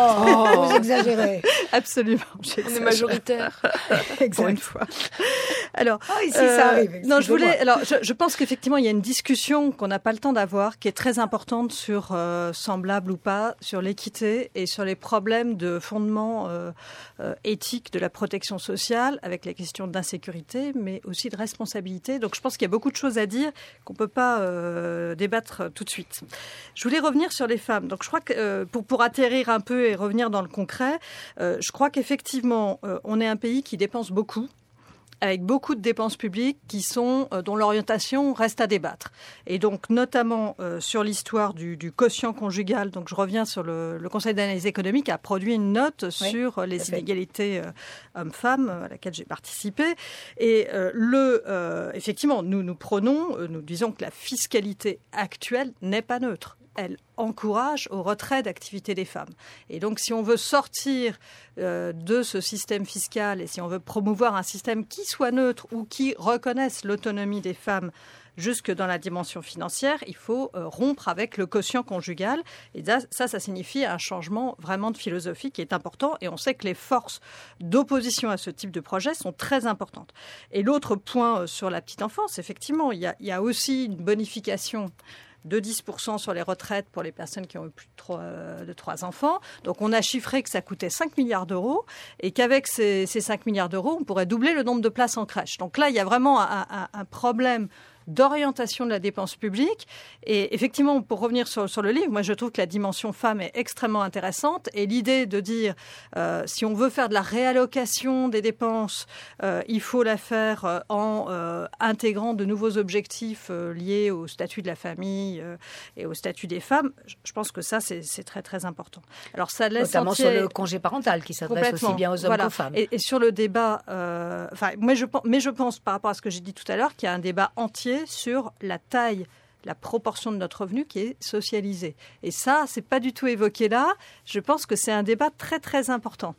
Oh, vous exagérez. Absolument. On est majoritaire. Pour une fois. Alors, oh, ici, euh, ça arrive. Non, je voulais. Alors, je, je pense qu'effectivement, il y a une discussion qu'on n'a pas le temps d'avoir, qui est très importante sur euh, semblable ou pas, sur l'équité et sur les problèmes de fondement euh, euh, éthique de la protection sociale, avec les questions d'insécurité, mais aussi de responsabilité. Donc, je pense qu'il y a beaucoup de choses à dire qu'on peut pas euh, débattre tout de suite. Je voulais revenir sur les femmes. Donc, je crois que euh, pour pour atterrir un peu et revenir dans le concret, euh, je crois qu'effectivement, euh, on est un pays qui dépense beaucoup, avec beaucoup de dépenses publiques qui sont, euh, dont l'orientation reste à débattre. Et donc, notamment euh, sur l'histoire du, du quotient conjugal, donc je reviens sur le, le Conseil d'analyse économique a produit une note oui, sur les inégalités euh, hommes-femmes à laquelle j'ai participé. Et euh, le, euh, effectivement, nous nous prônons, euh, nous disons que la fiscalité actuelle n'est pas neutre. Elle encourage au retrait d'activité des femmes. Et donc, si on veut sortir euh, de ce système fiscal et si on veut promouvoir un système qui soit neutre ou qui reconnaisse l'autonomie des femmes jusque dans la dimension financière, il faut euh, rompre avec le quotient conjugal. Et ça, ça, ça signifie un changement vraiment de philosophie qui est important. Et on sait que les forces d'opposition à ce type de projet sont très importantes. Et l'autre point euh, sur la petite enfance, effectivement, il y a, il y a aussi une bonification de dix pour cent sur les retraites pour les personnes qui ont eu plus de trois, de trois enfants. Donc, on a chiffré que ça coûtait cinq milliards d'euros et qu'avec ces, ces cinq milliards d'euros, on pourrait doubler le nombre de places en crèche. Donc là, il y a vraiment un, un, un problème d'orientation de la dépense publique. Et effectivement, pour revenir sur, sur le livre, moi, je trouve que la dimension femme est extrêmement intéressante. Et l'idée de dire, euh, si on veut faire de la réallocation des dépenses, euh, il faut la faire euh, en euh, intégrant de nouveaux objectifs euh, liés au statut de la famille euh, et au statut des femmes. Je pense que ça, c'est, c'est très, très important. Alors, ça laisse notamment entier... sur le congé parental qui s'adresse aussi bien aux hommes voilà. qu'aux femmes. Et, et sur le débat, euh, enfin, moi, je, mais je pense, par rapport à ce que j'ai dit tout à l'heure, qu'il y a un débat entier sur la taille, la proportion de notre revenu qui est socialisée. Et ça, c'est pas du tout évoqué là. Je pense que c'est un débat très, très important.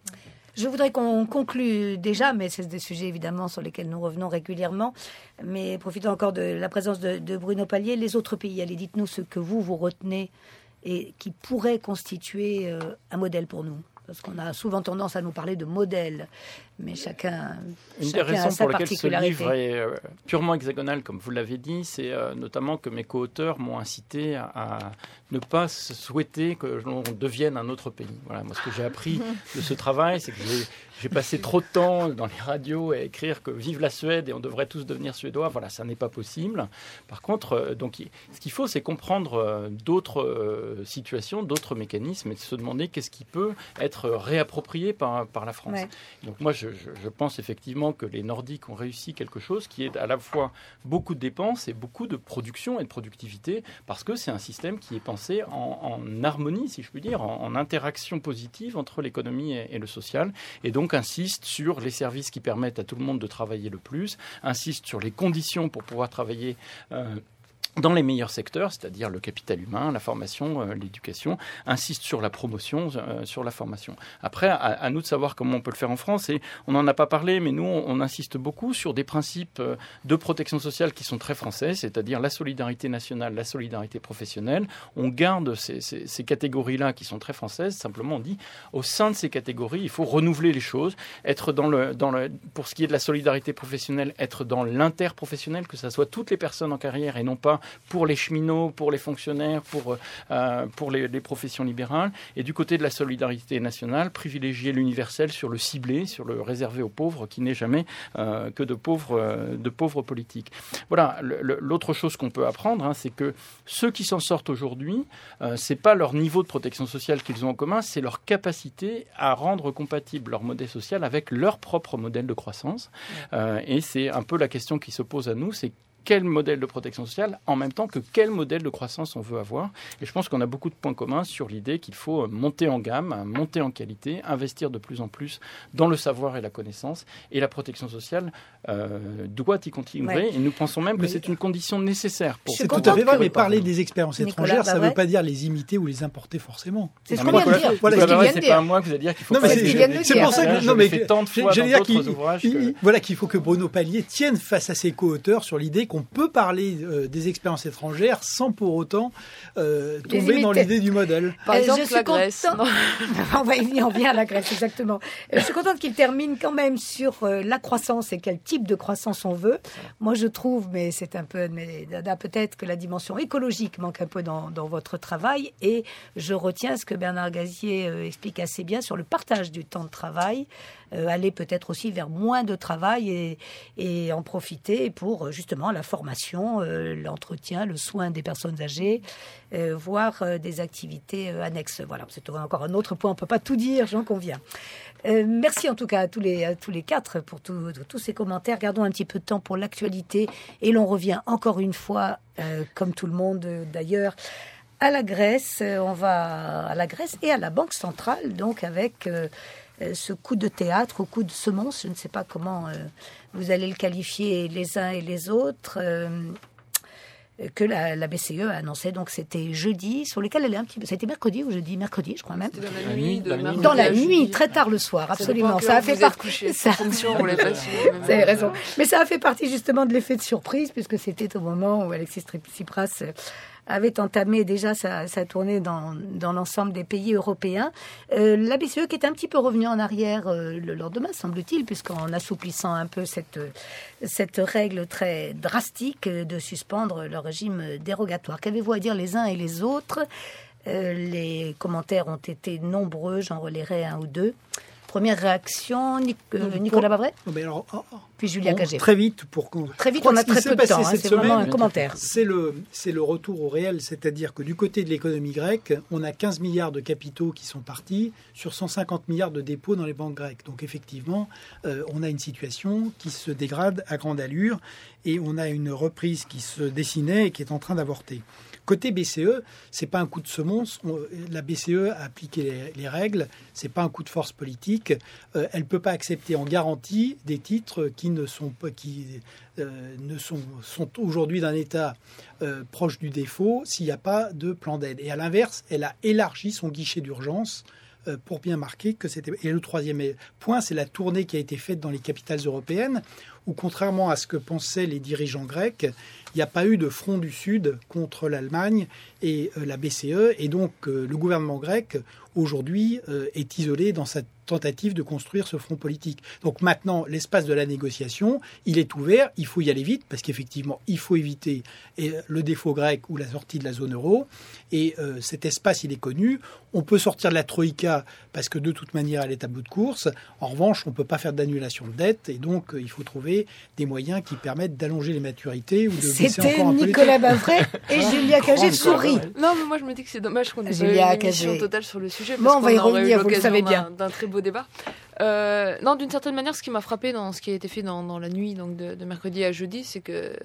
Je voudrais qu'on conclue déjà, mais c'est des sujets évidemment sur lesquels nous revenons régulièrement. Mais profitons encore de la présence de, de Bruno Palier. Les autres pays, allez, dites-nous ce que vous, vous retenez et qui pourrait constituer euh, un modèle pour nous. Parce qu'on a souvent tendance à nous parler de modèles, mais chacun, Une chacun des raisons a sa pour lesquelles ce particularité. livre est euh, purement hexagonal, comme vous l'avez dit, c'est euh, notamment que mes co-auteurs m'ont incité à, à ne pas souhaiter que l'on devienne un autre pays. Voilà, moi, ce que j'ai appris de ce travail, c'est que j'ai, j'ai passé trop de temps dans les radios à écrire que vive la Suède et on devrait tous devenir suédois. Voilà, ça n'est pas possible. Par contre, euh, donc, ce qu'il faut, c'est comprendre euh, d'autres euh, situations, d'autres mécanismes et se demander qu'est-ce qui peut être réapproprié par, par la France. Ouais. Donc moi, je, je, je pense effectivement que les Nordiques ont réussi quelque chose qui est à la fois beaucoup de dépenses et beaucoup de production et de productivité, parce que c'est un système qui est pensé en, en harmonie, si je puis dire, en, en interaction positive entre l'économie et, et le social, et donc insiste sur les services qui permettent à tout le monde de travailler le plus, insiste sur les conditions pour pouvoir travailler euh, dans les meilleurs secteurs, c'est-à-dire le capital humain, la formation, euh, l'éducation, insiste sur la promotion, euh, sur la formation. Après, à, à nous de savoir comment on peut le faire en France. Et on n'en a pas parlé, mais nous, on, on insiste beaucoup sur des principes euh, de protection sociale qui sont très français, c'est-à-dire la solidarité nationale, la solidarité professionnelle. On garde ces, ces, ces catégories-là qui sont très françaises. Simplement, on dit, au sein de ces catégories, il faut renouveler les choses, être dans le, dans le, pour ce qui est de la solidarité professionnelle, être dans l'interprofessionnel, que ça soit toutes les personnes en carrière et non pas pour les cheminots, pour les fonctionnaires, pour, euh, pour les, les professions libérales. Et du côté de la solidarité nationale, privilégier l'universel sur le ciblé, sur le réservé aux pauvres, qui n'est jamais euh, que de pauvres, euh, de pauvres politiques. Voilà, le, le, l'autre chose qu'on peut apprendre, hein, c'est que ceux qui s'en sortent aujourd'hui, euh, c'est pas leur niveau de protection sociale qu'ils ont en commun, c'est leur capacité à rendre compatible leur modèle social avec leur propre modèle de croissance. Euh, et c'est un peu la question qui se pose à nous, c'est quel modèle de protection sociale, en même temps que quel modèle de croissance on veut avoir. Et je pense qu'on a beaucoup de points communs sur l'idée qu'il faut monter en gamme, monter en qualité, investir de plus en plus dans le savoir et la connaissance. Et la protection sociale euh, doit y continuer. Ouais. Et nous pensons même que mais c'est une condition nécessaire. Pour c'est tout à fait vrai, mais parler des expériences Nicolas étrangères, ça ne veut pas dire les imiter ou les importer forcément. C'est ce qu'on vient de dire. Voilà, voilà, c'est pas à moi que vous allez dire qu'il faut... Non, mais c'est, c'est pour ça que... Non, mais fait tant de fois dans d'autres ouvrages que... Voilà qu'il faut que Bruno Palier tienne face à ses co-auteurs sur l'idée qu'on peut parler euh, des expériences étrangères sans pour autant euh, tomber dans l'idée du modèle. Par exemple, je suis la Grèce. on va y venir, on vient à la Grèce, exactement. Je suis contente qu'il termine quand même sur euh, la croissance et quel type de croissance on veut. Moi, je trouve, mais c'est un peu mais, dada, peut-être que la dimension écologique manque un peu dans, dans votre travail. Et je retiens ce que Bernard Gazier euh, explique assez bien sur le partage du temps de travail. Euh, aller peut-être aussi vers moins de travail et, et en profiter pour justement la formation, euh, l'entretien, le soin des personnes âgées, euh, voire euh, des activités euh, annexes. Voilà, c'est encore un autre point, on ne peut pas tout dire, j'en conviens. Euh, merci en tout cas à tous les, à tous les quatre pour tout, tous ces commentaires. Gardons un petit peu de temps pour l'actualité et l'on revient encore une fois, euh, comme tout le monde euh, d'ailleurs, à la Grèce. On va à la Grèce et à la Banque centrale, donc avec... Euh, ce coup de théâtre, au coup de semonce, je ne sais pas comment euh, vous allez le qualifier les uns et les autres, euh, que la, la B C E a annoncé, donc c'était jeudi, sur lequel elle est un petit peu... C'était mercredi ou jeudi Mercredi, je crois même. C'était dans la nuit, de dans, dans la nuit, très tard le soir, absolument. Ça a fait partie... Ça... Fonction, vous l'avez vous avez raison. Mais ça a fait partie justement de l'effet de surprise, puisque c'était au moment où Alexis Tsipras avait entamé déjà sa, sa tournée dans, dans l'ensemble des pays européens. Euh, la B C E qui est un petit peu revenue en arrière euh, le lendemain, semble-t-il, puisqu'en assouplissant un peu cette, cette règle très drastique de suspendre le régime dérogatoire. Qu'avez-vous à dire les uns et les autres ? euh, Les commentaires ont été nombreux, j'en relayerai un ou deux. Première réaction, Nic- euh, Nicolas Bavret, oh, alors, oh, puis Julia Cagé. Très vite, pour qu'on... Très vite, on a très peu de temps, hein, c'est semaine, vraiment un commentaire. C'est le, c'est le retour au réel, c'est-à-dire que du côté de l'économie grecque, on a quinze milliards de capitaux qui sont partis sur cent cinquante milliards de dépôts dans les banques grecques. Donc effectivement, euh, on a une situation qui se dégrade à grande allure et on a une reprise qui se dessinait et qui est en train d'avorter. Côté B C E, c'est pas un coup de semonce. On, la B C E a appliqué les, les règles. C'est pas un coup de force politique. Euh, elle peut pas accepter en garantie des titres qui ne sont pas, qui euh, ne sont sont aujourd'hui d'un état euh, proche du défaut s'il n'y a pas de plan d'aide. Et à l'inverse, elle a élargi son guichet d'urgence euh, pour bien marquer que c'était. Et le troisième point, c'est la tournée qui a été faite dans les capitales européennes, où contrairement à ce que pensaient les dirigeants grecs, il n'y a pas eu de front du Sud contre l'Allemagne et euh, la B C E. Et donc, euh, le gouvernement grec, aujourd'hui, euh, est isolé dans sa tentative de construire ce front politique. Donc maintenant, l'espace de la négociation, il est ouvert. Il faut y aller vite parce qu'effectivement, il faut éviter le défaut grec ou la sortie de la zone euro. Et euh, cet espace, il est connu. On peut sortir de la troïka parce que de toute manière, elle est à bout de course. En revanche, on ne peut pas faire d'annulation de dette. Et donc, euh, il faut trouver des moyens qui permettent d'allonger les maturités ou de baisser encore un peu. C'était Nicolas Bavret et Julia Cagé sourit. Non, mais moi, je me dis que c'est dommage qu'on ait pas une émission totale sur le sujet. Parce bon, on va y revenir, vous le savez bien. D'un, d'un très beau débat. Euh, non, d'une certaine manière, ce qui m'a frappé dans ce qui a été fait dans, dans la nuit donc de, de mercredi à jeudi, c'est que euh,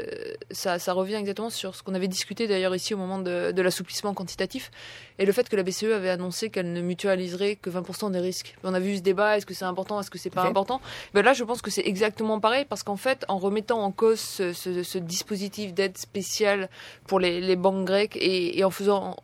ça, ça revient exactement sur ce qu'on avait discuté d'ailleurs ici au moment de, de l'assouplissement quantitatif et le fait que la B C E avait annoncé qu'elle ne mutualiserait que vingt pour cent des risques. On a vu ce débat, est-ce que c'est important, est-ce que c'est pas okay. important ben là, je pense que c'est exactement pareil parce qu'en fait, en remettant en cause ce, ce, ce dispositif d'aide spéciale pour les, les banques grecques et, et en faisant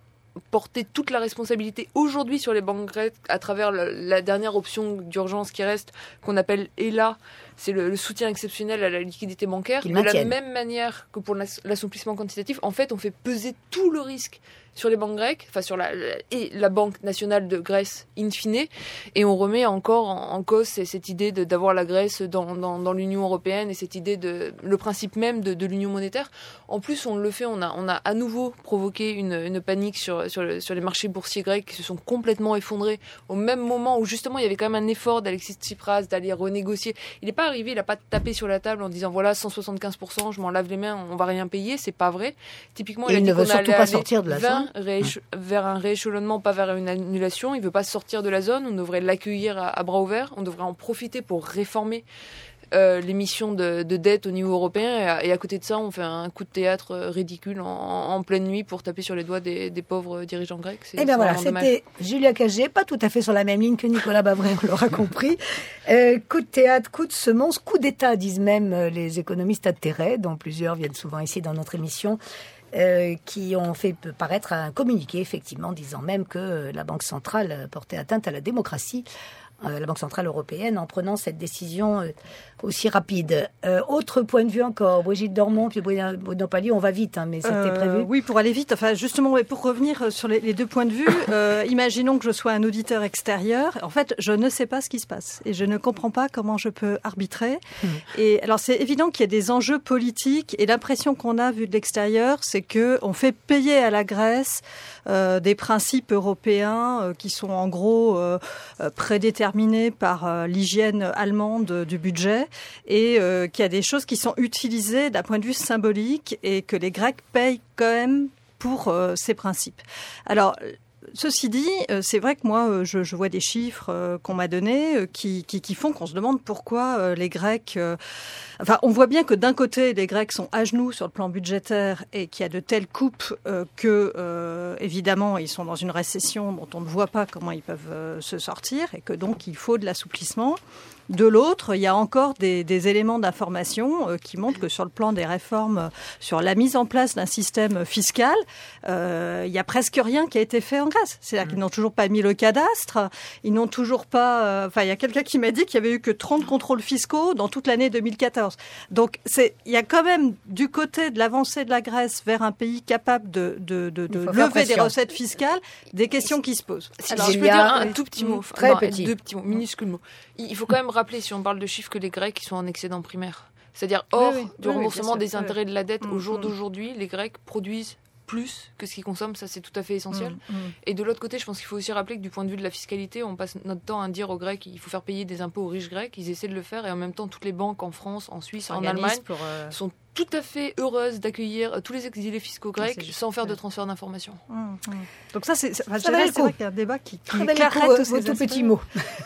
porter toute la responsabilité aujourd'hui sur les banques grecques à travers la, la dernière option d'urgence qui reste, qu'on appelle E L A, c'est le, le soutien exceptionnel à la liquidité bancaire. De la même manière que pour l'assouplissement quantitatif, en fait, on fait peser tout le risque sur les banques grecques, enfin sur la, la, et la Banque nationale de Grèce in fine, et on remet encore en, en cause cette idée de, d'avoir la Grèce dans, dans, dans l'Union européenne et cette idée de le principe même de, de l'union monétaire. En plus, on le fait, on a, on a à nouveau provoqué une, une panique sur, sur, le, sur les marchés boursiers grecs qui se sont complètement effondrés au même moment où justement il y avait quand même un effort d'Alexis Tsipras d'aller renégocier. Il n'est pas arrivé, il n'a pas tapé sur la table en disant voilà cent soixante-quinze pour cent, je m'en lave les mains, on va rien payer, c'est pas vrai. Typiquement, et il, a il dit ne veut surtout pas sortir de la zone. Rééch- vers un rééchelonnement, pas vers une annulation. Il ne veut pas sortir de la zone. On devrait l'accueillir à, à bras ouverts. On devrait en profiter pour réformer euh, l'émission de, de dette au niveau européen. Et à, et à côté de ça, on fait un coup de théâtre ridicule en, en pleine nuit pour taper sur les doigts des, des pauvres dirigeants grecs. Et bien voilà, c'était dommage. Julia Cagé, pas tout à fait sur la même ligne que Nicolas Bavré, on l'aura compris. Euh, coup de théâtre, coup de semonce, coup d'État, disent même les économistes atterrés, dont plusieurs viennent souvent ici dans notre émission. Euh, qui ont fait paraître un communiqué, effectivement, disant même que la Banque centrale portait atteinte à la démocratie, euh, la Banque centrale européenne, en prenant cette décision euh, aussi rapide. Euh, autre point de vue encore, Brigitte Dormont, puis Bruno Palier, on va vite, hein, mais c'était euh, prévu. Oui, pour aller vite, enfin justement, pour revenir sur les, les deux points de vue, euh, imaginons que je sois un auditeur extérieur. En fait, je ne sais pas ce qui se passe et je ne comprends pas comment je peux arbitrer. Mmh. Et alors, c'est évident qu'il y a des enjeux politiques et l'impression qu'on a vu de l'extérieur, c'est que on fait payer à la Grèce euh, des principes européens euh, qui sont en gros euh, prédéterminés par euh, l'hygiène allemande du budget. Et euh, qu'il y a des choses qui sont utilisées d'un point de vue symbolique et que les Grecs payent quand même pour euh, ces principes. Alors, ceci dit, euh, c'est vrai que moi, euh, je, je vois des chiffres euh, qu'on m'a donnés euh, qui, qui, qui font qu'on se demande pourquoi euh, les Grecs... Euh, enfin, on voit bien que d'un côté, les Grecs sont à genoux sur le plan budgétaire et qu'il y a de telles coupes euh, que, euh, évidemment, ils sont dans une récession dont on ne voit pas comment ils peuvent euh, se sortir et que donc il faut de l'assouplissement. De l'autre, il y a encore des, des éléments d'information euh, qui montrent que sur le plan des réformes, euh, sur la mise en place d'un système fiscal, euh, il y a presque rien qui a été fait en Grèce. C'est-à-dire mmh. qu'ils n'ont toujours pas mis le cadastre, ils n'ont toujours pas... Enfin, euh, il y a quelqu'un qui m'a dit qu'il y avait eu que trente contrôles fiscaux dans toute l'année deux mille quatorze. Donc, c'est, il y a quand même du côté de l'avancée de la Grèce vers un pays capable de, de, de, de lever des recettes fiscales, des questions qui se posent. Si Alors, je peux dire un tout petit mot, très non, petit, deux petits mots, minuscules mots. Il faut quand même rappeler, si on parle de chiffres, que les Grecs ils sont en excédent primaire. C'est-à-dire hors oui, oui, du oui, remboursement oui, des sûr, intérêts oui. de la dette, mmh, au jour mmh. d'aujourd'hui, les Grecs produisent plus que ce qu'ils consomment, ça c'est tout à fait essentiel. Mmh, mmh. Et de l'autre côté, je pense qu'il faut aussi rappeler que du point de vue de la fiscalité, on passe notre temps à dire aux Grecs qu'il faut faire payer des impôts aux riches Grecs, ils essaient de le faire et en même temps toutes les banques en France, en Suisse, en Allemagne pour, euh... sont tout à fait heureuses d'accueillir tous les exilés fiscaux grecs ah, sans faire de transfert d'informations. Mmh, mmh. Donc ça, c'est, enfin, ça c'est vrai qu'il y a un débat qui, qui éclairera tous ces tout petits mots.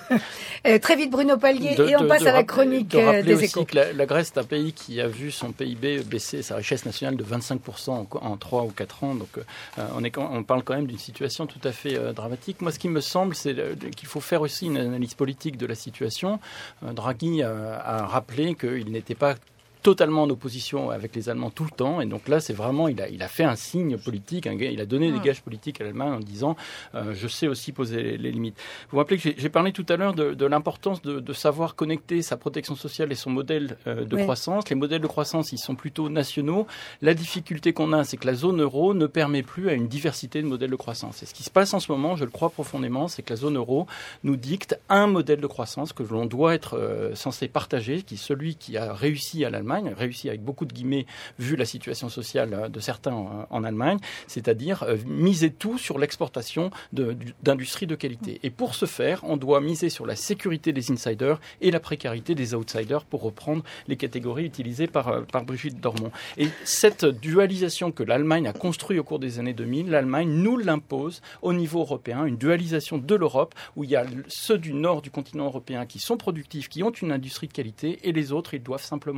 euh, très vite, Bruno Palier, de, et on de, passe de à la chronique de rappeler des aussi échos. Que la, la Grèce est un pays qui a vu son P I B baisser, sa richesse nationale de vingt-cinq pour cent en, en trois ou quatre ans. Donc euh, on, est, on parle quand même d'une situation tout à fait euh, dramatique. Moi, ce qui me semble, c'est euh, qu'il faut faire aussi une analyse politique de la situation. Euh, Draghi a, a rappelé qu'il n'était pas totalement en opposition avec les Allemands tout le temps. Et donc là, c'est vraiment, il a, il a fait un signe politique, un, il a donné des gages politiques à l'Allemagne en disant euh, je sais aussi poser les, les limites. Vous vous rappelez que j'ai, j'ai parlé tout à l'heure de, de l'importance de, de savoir connecter sa protection sociale et son modèle euh, de oui. croissance. Les modèles de croissance, ils sont plutôt nationaux. La difficulté qu'on a, c'est que la zone euro ne permet plus à une diversité de modèles de croissance. Et ce qui se passe en ce moment, je le crois profondément, c'est que la zone euro nous dicte un modèle de croissance que l'on doit être euh, censé partager, qui est celui qui a réussi à l'Allemagne, réussi avec beaucoup de guillemets, vu la situation sociale de certains en, en Allemagne, c'est-à-dire euh, miser tout sur l'exportation de, d'industries de qualité. Et pour ce faire, on doit miser sur la sécurité des insiders et la précarité des outsiders, pour reprendre les catégories utilisées par, par Brigitte Dormont. Et cette dualisation que l'Allemagne a construite au cours des années deux mille, l'Allemagne nous l'impose au niveau européen, une dualisation de l'Europe, où il y a ceux du nord du continent européen qui sont productifs, qui ont une industrie de qualité, et les autres, ils doivent simplement être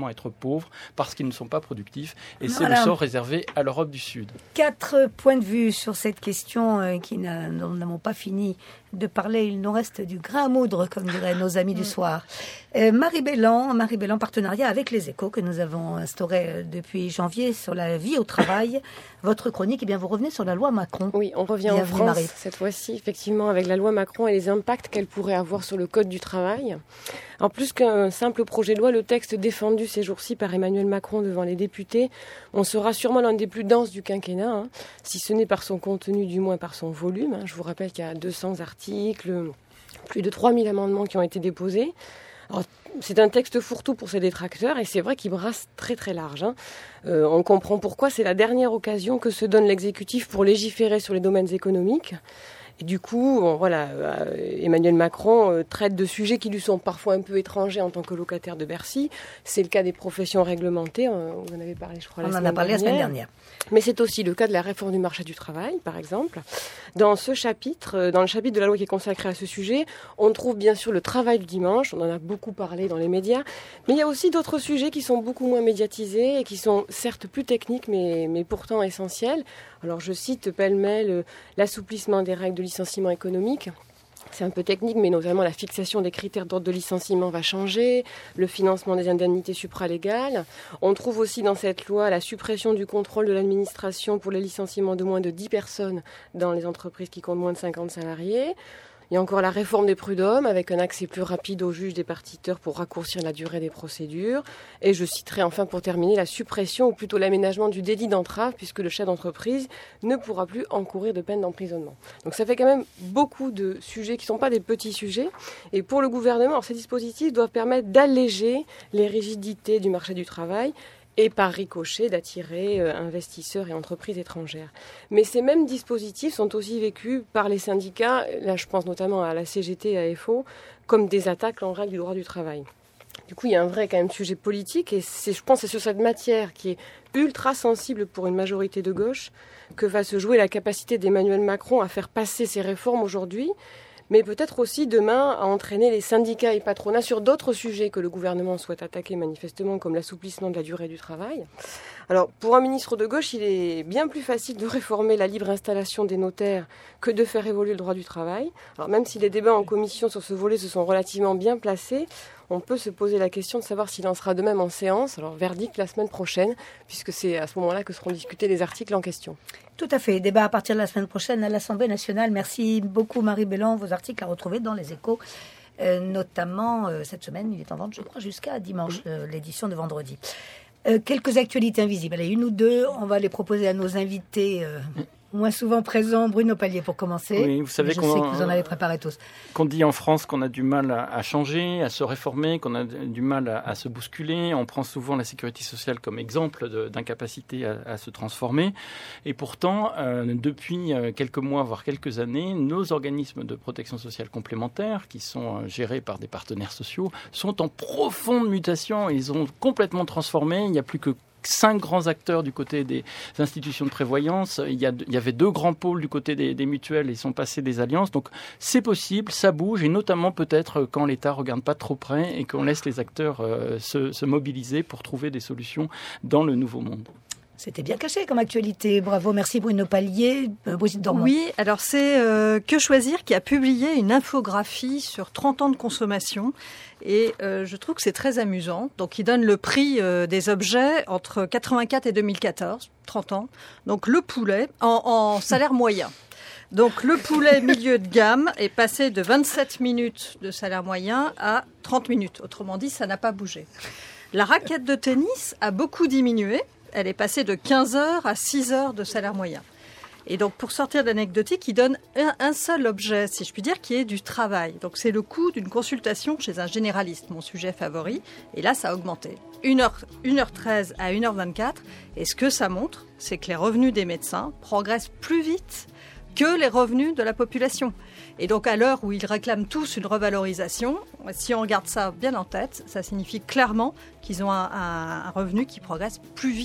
pauvres parce qu'ils ne sont pas productifs. Et c'est voilà. le sort réservé à l'Europe du Sud. Quatre points de vue sur cette question euh, qui n'a, dont nous n'avons pas fini de parler. Il nous reste du grain à moudre, comme diraient nos amis du soir. Euh, Marie Bellan, Marie Bellan, partenariat avec les Échos que nous avons instauré euh, depuis janvier sur la vie au travail. Votre chronique, eh bien, vous revenez sur la loi Macron. Oui, on revient Bienvenue, en France Marie. cette fois-ci, effectivement, avec la loi Macron et les impacts qu'elle pourrait avoir sur le Code du travail. En plus qu'un simple projet de loi, le texte défendu ces jours-ci par Emmanuel Macron devant les députés, on sera sûrement l'un des plus denses du quinquennat, hein, si ce n'est par son contenu, du moins par son volume. Hein. Je vous rappelle qu'il y a deux cents articles, plus de trois mille amendements qui ont été déposés. Alors, c'est un texte fourre-tout pour ses détracteurs et c'est vrai qu'il brasse très très large. Hein. Euh, on comprend pourquoi c'est la dernière occasion que se donne l'exécutif pour légiférer sur les domaines économiques. Et du coup, on, voilà, euh, Emmanuel Macron euh, traite de sujets qui lui sont parfois un peu étrangers en tant que locataire de Bercy. C'est le cas des professions réglementées. Euh, vous en avez parlé, je crois, la On semaine en a parlé dernière. la semaine dernière. Mais c'est aussi le cas de la réforme du marché du travail, par exemple. Dans ce chapitre, euh, dans le chapitre de la loi qui est consacré à ce sujet, on trouve bien sûr le travail du dimanche. On en a beaucoup parlé dans les médias. Mais il y a aussi d'autres sujets qui sont beaucoup moins médiatisés et qui sont certes plus techniques, mais, mais pourtant essentiels. Alors je cite pêle-mêle euh, l'assouplissement des règles de licenciement économique. C'est un peu technique, mais notamment la fixation des critères d'ordre de licenciement va changer, le financement des indemnités supralégales. On trouve aussi dans cette loi la suppression du contrôle de l'administration pour les licenciements de moins de dix personnes dans les entreprises qui comptent moins de cinquante salariés. Il y a encore la réforme des prud'hommes avec un accès plus rapide aux juges des partiteurs pour raccourcir la durée des procédures. Et je citerai enfin pour terminer la suppression ou plutôt l'aménagement du délit d'entrave puisque le chef d'entreprise ne pourra plus encourir de peine d'emprisonnement. Donc ça fait quand même beaucoup de sujets qui ne sont pas des petits sujets. Et pour le gouvernement, alors, ces dispositifs doivent permettre d'alléger les rigidités du marché du travail et par ricochet d'attirer euh, investisseurs et entreprises étrangères. Mais ces mêmes dispositifs sont aussi vécus par les syndicats, là je pense notamment à la C G T et à F O, comme des attaques en règle du droit du travail. Du coup, il y a un vrai quand même sujet politique et c'est, je pense que c'est sur cette matière qui est ultra sensible pour une majorité de gauche que va se jouer la capacité d'Emmanuel Macron à faire passer ses réformes aujourd'hui, mais peut-être aussi demain à entraîner les syndicats et patronats sur d'autres sujets que le gouvernement souhaite attaquer manifestement, comme l'assouplissement de la durée du travail. Alors, pour un ministre de gauche, il est bien plus facile de réformer la libre installation des notaires que de faire évoluer le droit du travail. Alors, même si les débats en commission sur ce volet se sont relativement bien placés, on peut se poser la question de savoir s'il en sera de même en séance. Alors, verdict la semaine prochaine, puisque c'est à ce moment-là que seront discutés les articles en question. Tout à fait. Débat à partir de la semaine prochaine à l'Assemblée nationale. Merci beaucoup Marie Bellan. Vos articles à retrouver dans les Échos, euh, notamment euh, cette semaine. Il est en vente, je crois, jusqu'à dimanche, euh, l'édition de vendredi. Euh, quelques actualités invisibles. Allez, une ou deux. On va les proposer à nos invités euh, moins souvent présents. Bruno Palier pour commencer. Oui, vous savez je qu'on sais que vous en avez préparé tous. Qu'on dit en France qu'on a du mal à, à changer, à se réformer, qu'on a du mal à, à se bousculer. On prend souvent la sécurité sociale comme exemple de, d'incapacité à, à se transformer. Et pourtant, euh, depuis quelques mois, voire quelques années, nos organismes de protection sociale complémentaires, qui sont euh, gérés par des partenaires sociaux, sont en profonde mutation. Ils ont complètement transformé. Il n'y a plus que cinq grands acteurs du côté des institutions de prévoyance. Il y, a, il y avait deux grands pôles du côté des, des mutuelles et ils sont passés des alliances. Donc c'est possible, ça bouge et notamment peut-être quand l'État ne regarde pas trop près et qu'on laisse les acteurs euh, se, se mobiliser pour trouver des solutions dans le nouveau monde. C'était bien caché comme actualité. Bravo, merci Bruno Palier. Euh, Brigitte Dormont. Oui, alors c'est euh, Que Choisir qui a publié une infographie sur trente ans de consommation. Et euh, je trouve que c'est très amusant. Donc, il donne le prix euh, des objets entre quatre-vingt-quatre et deux mille quatorze, trente ans. Donc, le poulet en, en salaire moyen. Donc, le poulet milieu de gamme est passé de vingt-sept minutes de salaire moyen à trente minutes. Autrement dit, ça n'a pas bougé. La raquette de tennis a beaucoup diminué. Elle est passée de quinze heures à six heures de salaire moyen. Et donc, pour sortir d'anecdotique, il donne un, un seul objet, si je puis dire, qui est du travail. Donc, c'est le coût d'une consultation chez un généraliste, mon sujet favori. Et là, ça a augmenté. une heure treize à une heure vingt-quatre. Et ce que ça montre, c'est que les revenus des médecins progressent plus vite que les revenus de la population. Et donc, à l'heure où ils réclament tous une revalorisation, si on regarde ça bien en tête, ça signifie clairement qu'ils ont un, un, un revenu qui progresse plus vite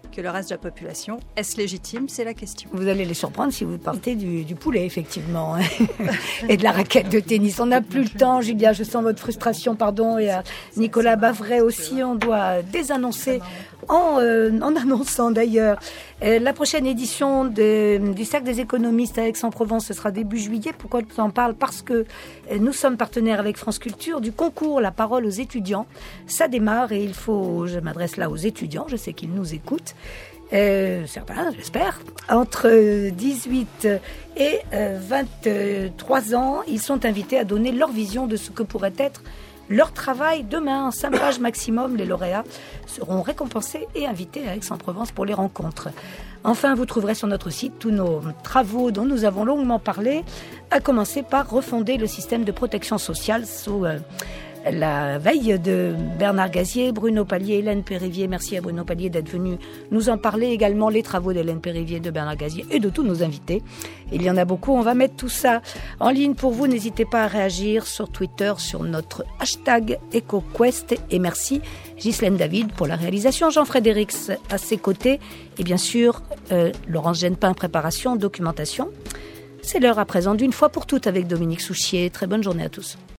que le reste de la population. Est-ce légitime? C'est la question. Vous allez les surprendre si vous partez du, du poulet, effectivement, et de la raquette de tennis. On n'a plus le temps, Julia, je sens votre frustration, pardon, et à Nicolas Bavray aussi, on doit désannoncer, en, euh, en annonçant d'ailleurs euh, la prochaine édition de, du Cercle des économistes à Aix-en-Provence, ce sera début juillet. Pourquoi je t'en parle? Parce que euh, nous sommes partenaires avec France Culture du concours La Parole aux étudiants. Ça démarre et il faut, je m'adresse là aux étudiants, je sais qu'ils nous écoutent, euh, certains, j'espère, entre dix-huit et vingt-trois ans, ils sont invités à donner leur vision de ce que pourrait être leur travail demain. Cinq pages maximum, les lauréats seront récompensés et invités à Aix-en-Provence pour les rencontres. Enfin, vous trouverez sur notre site tous nos travaux dont nous avons longuement parlé, à commencer par refonder le système de protection sociale sous euh, la veille de Bernard Gazier, Bruno Palier, Hélène Périvier. Merci à Bruno Palier d'être venu nous en parler. Également les travaux d'Hélène Périvier, de Bernard Gazier et de tous nos invités. Il y en a beaucoup. On va mettre tout ça en ligne pour vous. N'hésitez pas à réagir sur Twitter, sur notre hashtag EcoQuest. Et merci Ghislaine David pour la réalisation. Jean-Frédéric à ses côtés. Et bien sûr, euh, Laurence Genepin, préparation, documentation. C'est l'heure à présent d'une fois pour toutes avec Dominique Souchier. Très bonne journée à tous.